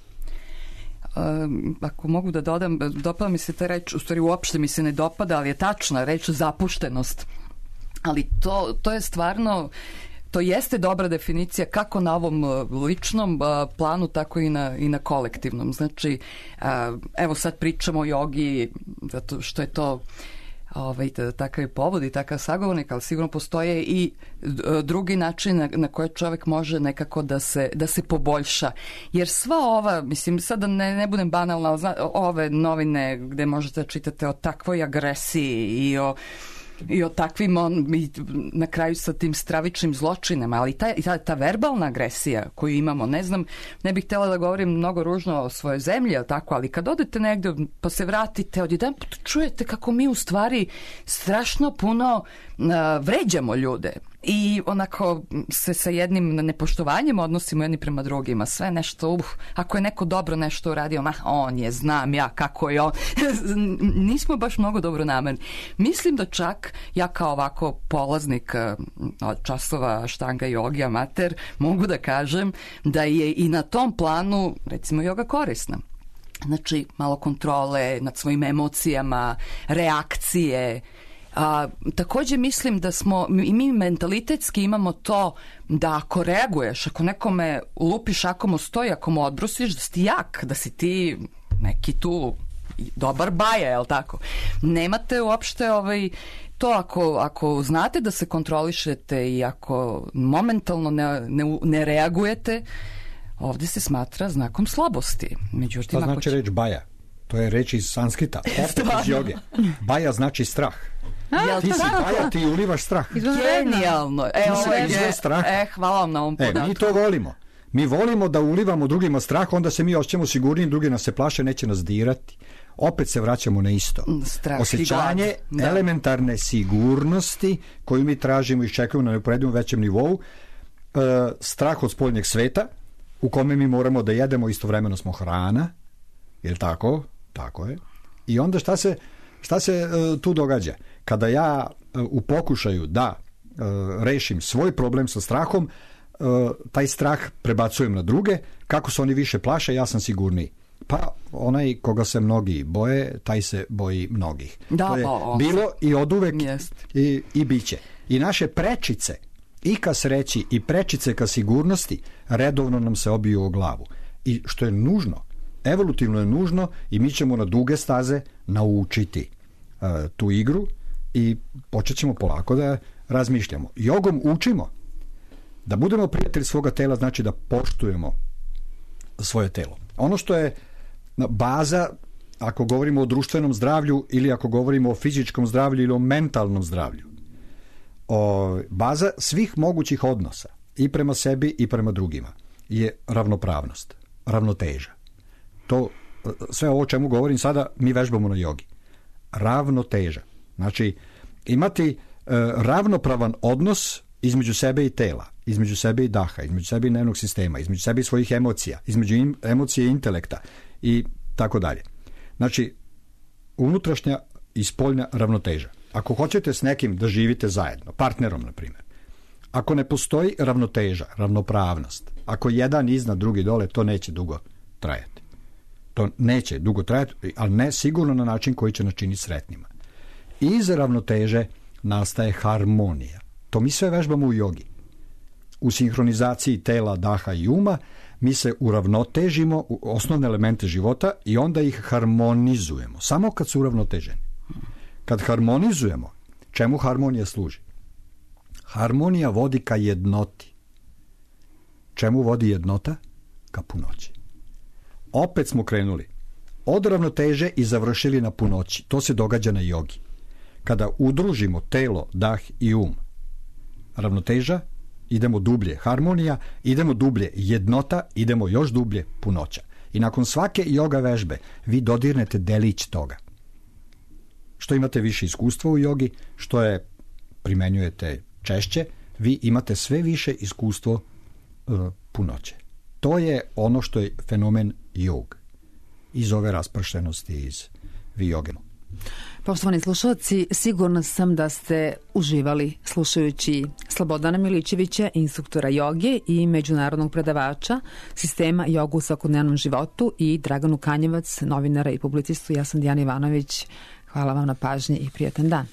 Ako mogu da dodam, dopada mi se ta reč, u stvari uopšte mi se ne dopada, ali je tačna reč zapuštenost. Ali to je stvarno, to jeste dobra definicija kako na ovom ličnom planu, tako i na kolektivnom. Znači, evo sad pričamo o jogi, zato što je to takav je povod i takav sagovornik, ali sigurno postoje i drugi način na koje čovjek može nekako da se poboljša. Jer sva ova, mislim, sad da ne budem banalna, ali ove novine gde možete čitati o takvoj agresiji i o takvim, na kraju sa tim stravičnim zločinama, ali ta verbalna agresija koju imamo, ne znam, ne bih htjela da govorim mnogo ružno o svojoj zemlji, ali kad odete negdje pa se vratite, odjedan čujete kako mi u stvari strašno puno vređamo ljude i onako se sa jednim nepoštovanjem odnosimo jedni prema drugima, sve nešto, ako je neko dobro nešto uradio, on je, znam ja kako je on, nismo baš mnogo dobronamerni. Mislim da čak ja kao ovako polaznik časova štanga jogi amater mogu da kažem da je i na tom planu recimo joga korisna. Znači malo kontrole nad svojim emocijama, reakcije. Također mislim da smo mi mentalitetski imamo to da ako reaguješ, ako nekome lupiš, ako mu stoji, ako mu odbrusiš, da si ti jak, da si ti neki tu dobar baja, jel tako? Nemate uopšte to ako znate da se kontrolišete i ako momentalno ne reagujete, ovdje se smatra znakom slabosti. Međutim, šta znači reč baja? To je reč iz sanskita, opet iz joge. Baja znači strah. Ti si baja, ti ulivaš strah. Genijalno. Hvala vam na ovom podatku. Mi to volimo. Mi volimo da ulivamo drugima strah, onda se mi osjećamo sigurniji, drugi nas se plaše, neće nas dirati. Opet se vraćamo na isto. Osjećanje elementarne sigurnosti koju mi tražimo i iščekujemo na neuporedivom većem nivou, strah od spoljnjeg sveta, u kome mi moramo da jedemo, istovremeno smo hrana, je li tako? Tako je. I onda šta se tu događa? Kada ja u pokušaju da rešim svoj problem sa strahom, taj strah prebacujem na druge, kako se oni više plaše, ja sam sigurniji. Pa onaj koga se mnogi boje, taj se boji mnogih. To je bilo i oduvek i biće. I naše prečice i ka sreći i prečice ka sigurnosti redovno nam se obiju o glavu. I što je nužno, evolutivno je nužno i mi ćemo na duge staze naučiti tu igru i počet ćemo polako da razmišljamo. Jogom učimo da budemo prijatelji svoga tela, znači da poštujemo svoje telo. Ono što je baza, ako govorimo o društvenom zdravlju ili ako govorimo o fizičkom zdravlju ili o mentalnom zdravlju, baza svih mogućih odnosa i prema sebi i prema drugima je ravnopravnost, ravnoteža. To, sve ovo o čemu govorim sada, mi vežbamo na jogi. Ravnoteža. Znači, imati ravnopravan odnos između sebe i tela, između sebe i daha, između sebe i nervnog sistema, između sebe i svojih emocija, između emocije i intelekta i tako dalje. Znači, unutrašnja i spoljna ravnoteža. Ako hoćete s nekim da živite zajedno, partnerom, na primjer, ako ne postoji ravnoteža, ravnopravnost, ako jedan iznad, drugi dole, to neće dugo trajati. To neće dugo trajati, ali ne sigurno na način koji će nas činiti sretnima. Iz ravnoteže nastaje harmonija. To mi sve vežbamo u jogi. U sinhronizaciji tela, daha i uma mi se uravnotežimo u osnovne elemente života i onda ih harmonizujemo. Samo kad su uravnoteženi. Kad harmonizujemo, čemu harmonija služi? Harmonija vodi ka jednoti. Čemu vodi jednota? Ka punoći. Opet smo krenuli od ravnoteže i završili na punoći. To se događa na jogi. Kada udružimo telo, dah i um, ravnoteža, idemo dublje harmonija, idemo dublje jednota, idemo još dublje punoća. I nakon svake joga vežbe vi dodirnete delić toga. Što imate više iskustva u jogi, što je primenjujete češće, vi imate sve više iskustvo punoće. To je ono što je fenomen jog. Iz ove raspršenosti iz vijogemo. Poštovani slušalci, sigurna sam da ste uživali slušajući Slobodana Milićevića, instruktora joge i međunarodnog predavača sistema jogu u svakodnevnom životu, i Draganu Kanjevac, novinara i publicistu. Ja sam Dijana Ivanović. Hvala vam na pažnji i prijatan dan.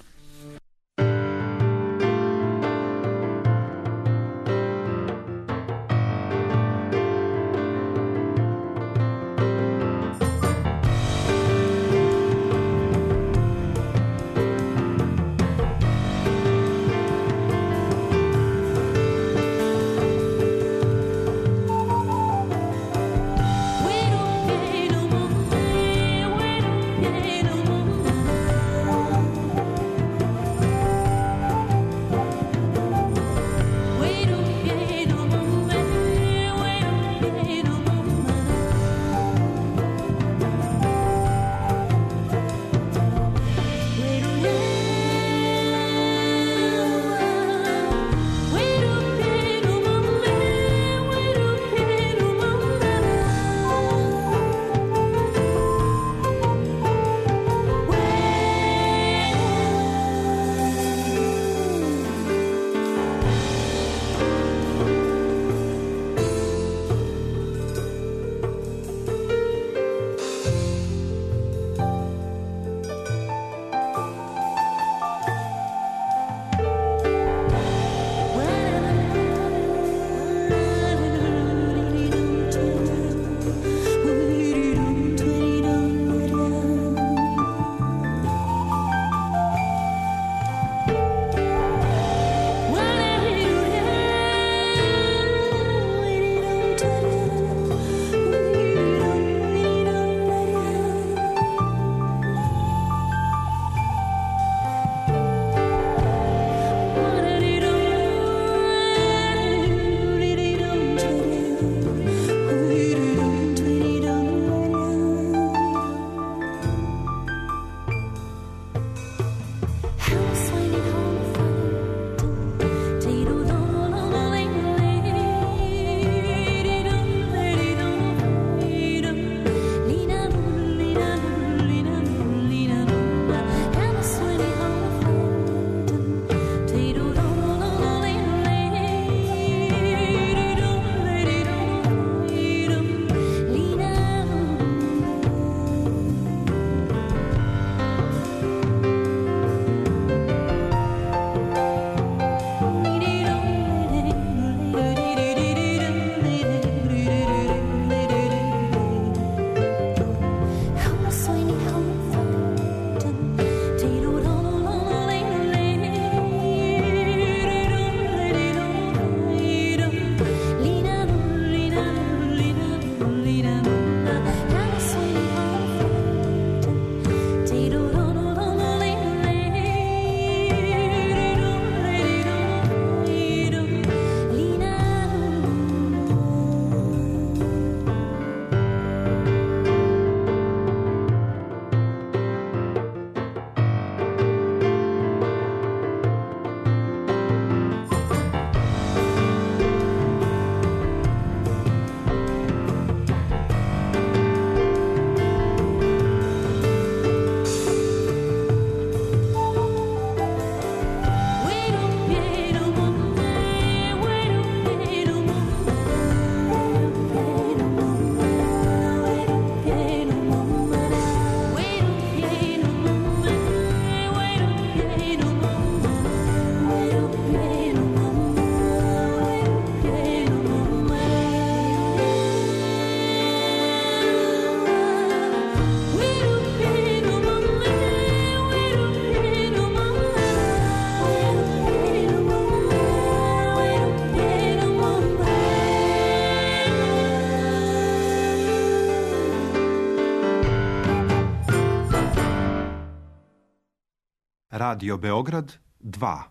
Radio Beograd 2.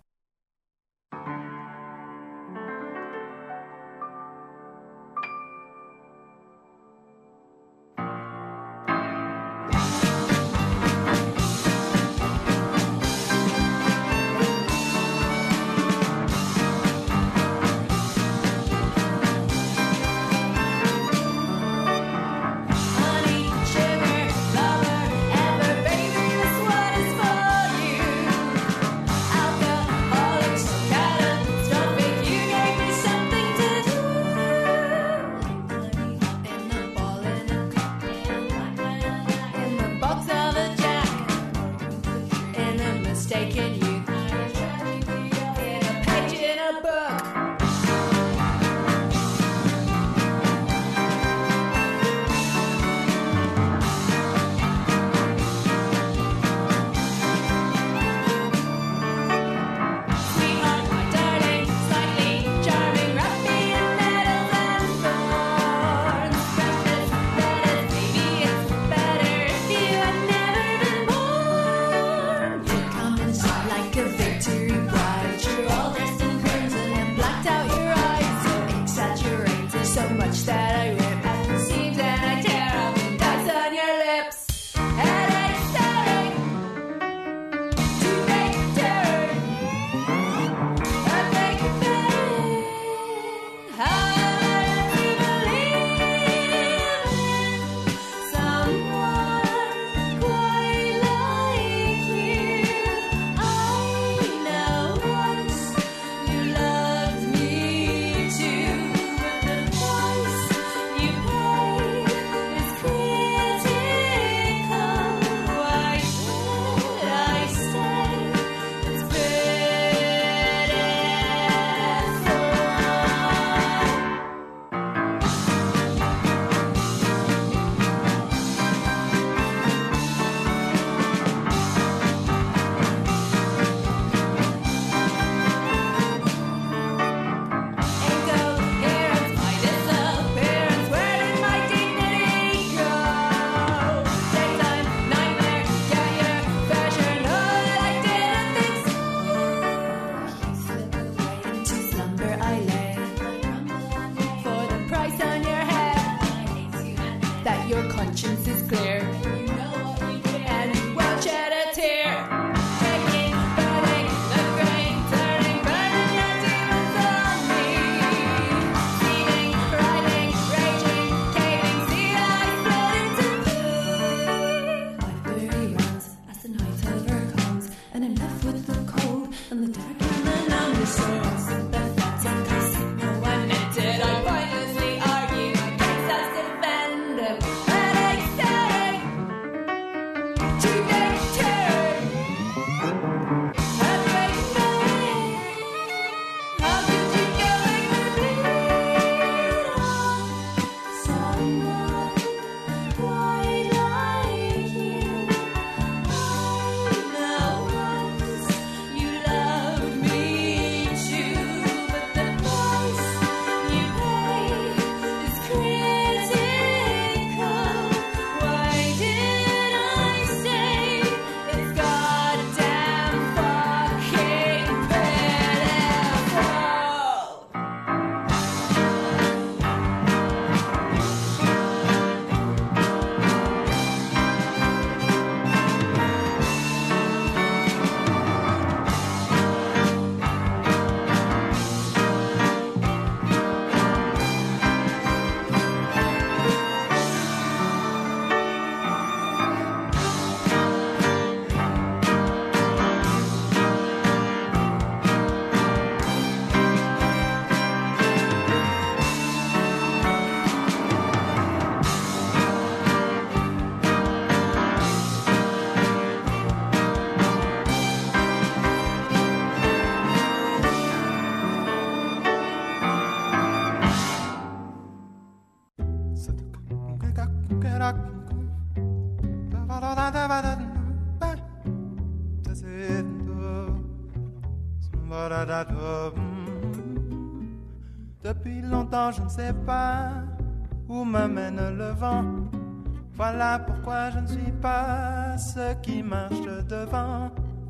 Depuis longtemps je ne sais pas où me mène le vent. Voilà pourquoi je ne suis pas ce qui marche devant.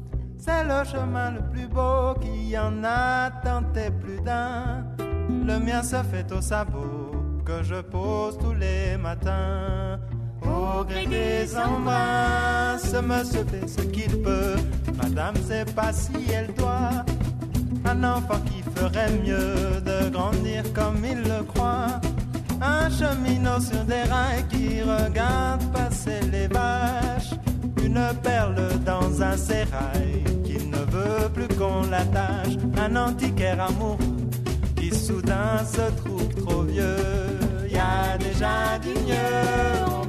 C'est le chemin le plus beau qui en a tenté plus d'un. Le mien se fait au sabot que je pose tous les matins. Au gré des embruns, ce monsieur fait ce qu'il peut. Madame sait pas si elle doit. Un enfant qui ferait mieux de grandir comme il le croit. Un cheminot sur des rails qui regarde passer les vaches. Une perle dans un sérail qui ne veut plus qu'on l'attache. Un antiquaire amoureux qui soudain se trouve trop vieux. Y a déjà du mieux, on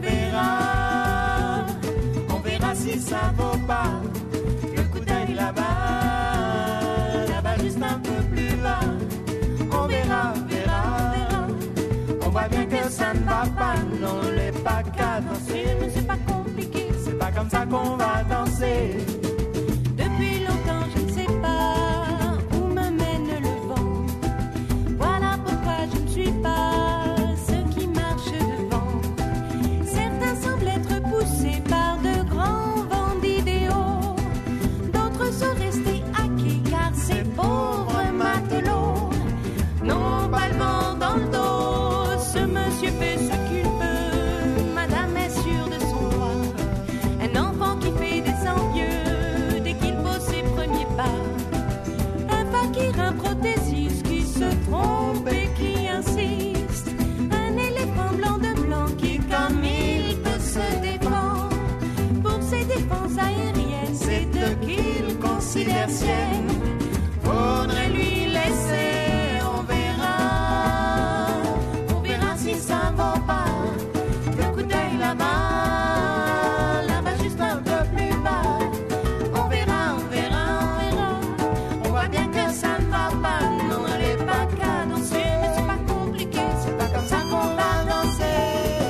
verra si ça vaut pas. Le coup d'œil là-bas juste un peu plus bas. On verra. On voit bien que ça ne va pas, non, les pas qu'à danser. Mais c'est pas compliqué, c'est pas comme ça qu'on va danser. Depuis longtemps, je ne sais pas où me mène le vent. Voilà pourquoi je ne suis pas ceux qui marchent devant. Certains semblent être poussés par de grands vents d'idéaux. D'autres sont restés hackés car ces pauvres matelots n'ont pas le vent dans le dos. Ce monsieur fait ce qu'il peut, madame est sûre de son droit. Un enfant qui fait des envieux dès qu'il pose ses premiers pas. Un fakir, un prothésiste qui se trompe et qui insiste. Un éléphant blanc de blanc qui, comme il peut, se défend. Pour ses défenses aériennes, c'est eux qu'il considère siennes. Faudrait lui laisser. Ça vaut pas le coup d'œil là-bas juste un peu plus bas. On verra. On voit bien que ça ne va pas. Non, elle est pas qu'à danser, mais c'est pas compliqué. C'est pas comme ça qu'on va danser.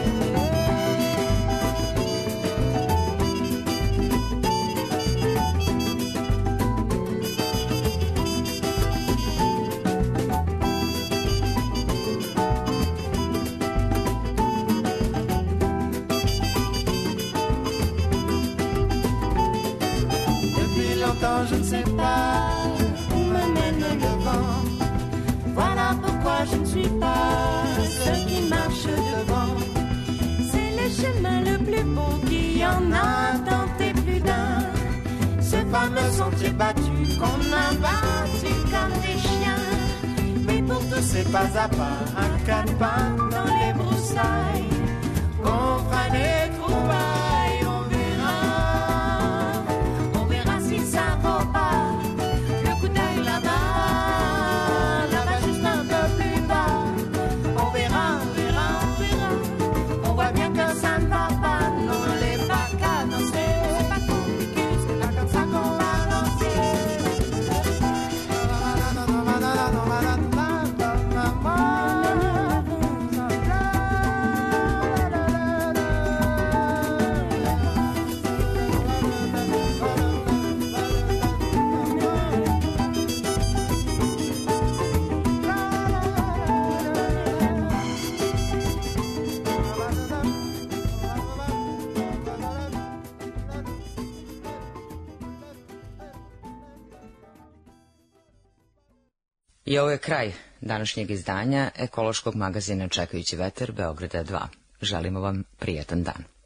Je ne sais pas où me mène le vent. Voilà pourquoi je ne suis pas ceux qui marchent devant. C'est le chemin le plus beau qui en a tenté plus d'un. Ce fameux sentier battu qu'on a battu comme des chiens. Mais pour tous c'est pas à pas, un quatre pas dans les broussailles. Qu'on fera des trouvailles, on verra si ça vaut pas. Le coup d'œil là-bas juste un peu plus bas. On verra. On voit bien que ça ne va pas. Non, les pas qu'à danser, c'est pas compliqué, c'est pas comme ça qu'on va danser. I ovo je kraj današnjeg izdanja ekološkog magazina Čekajući vetar Beograda 2. Želimo vam prijetan dan.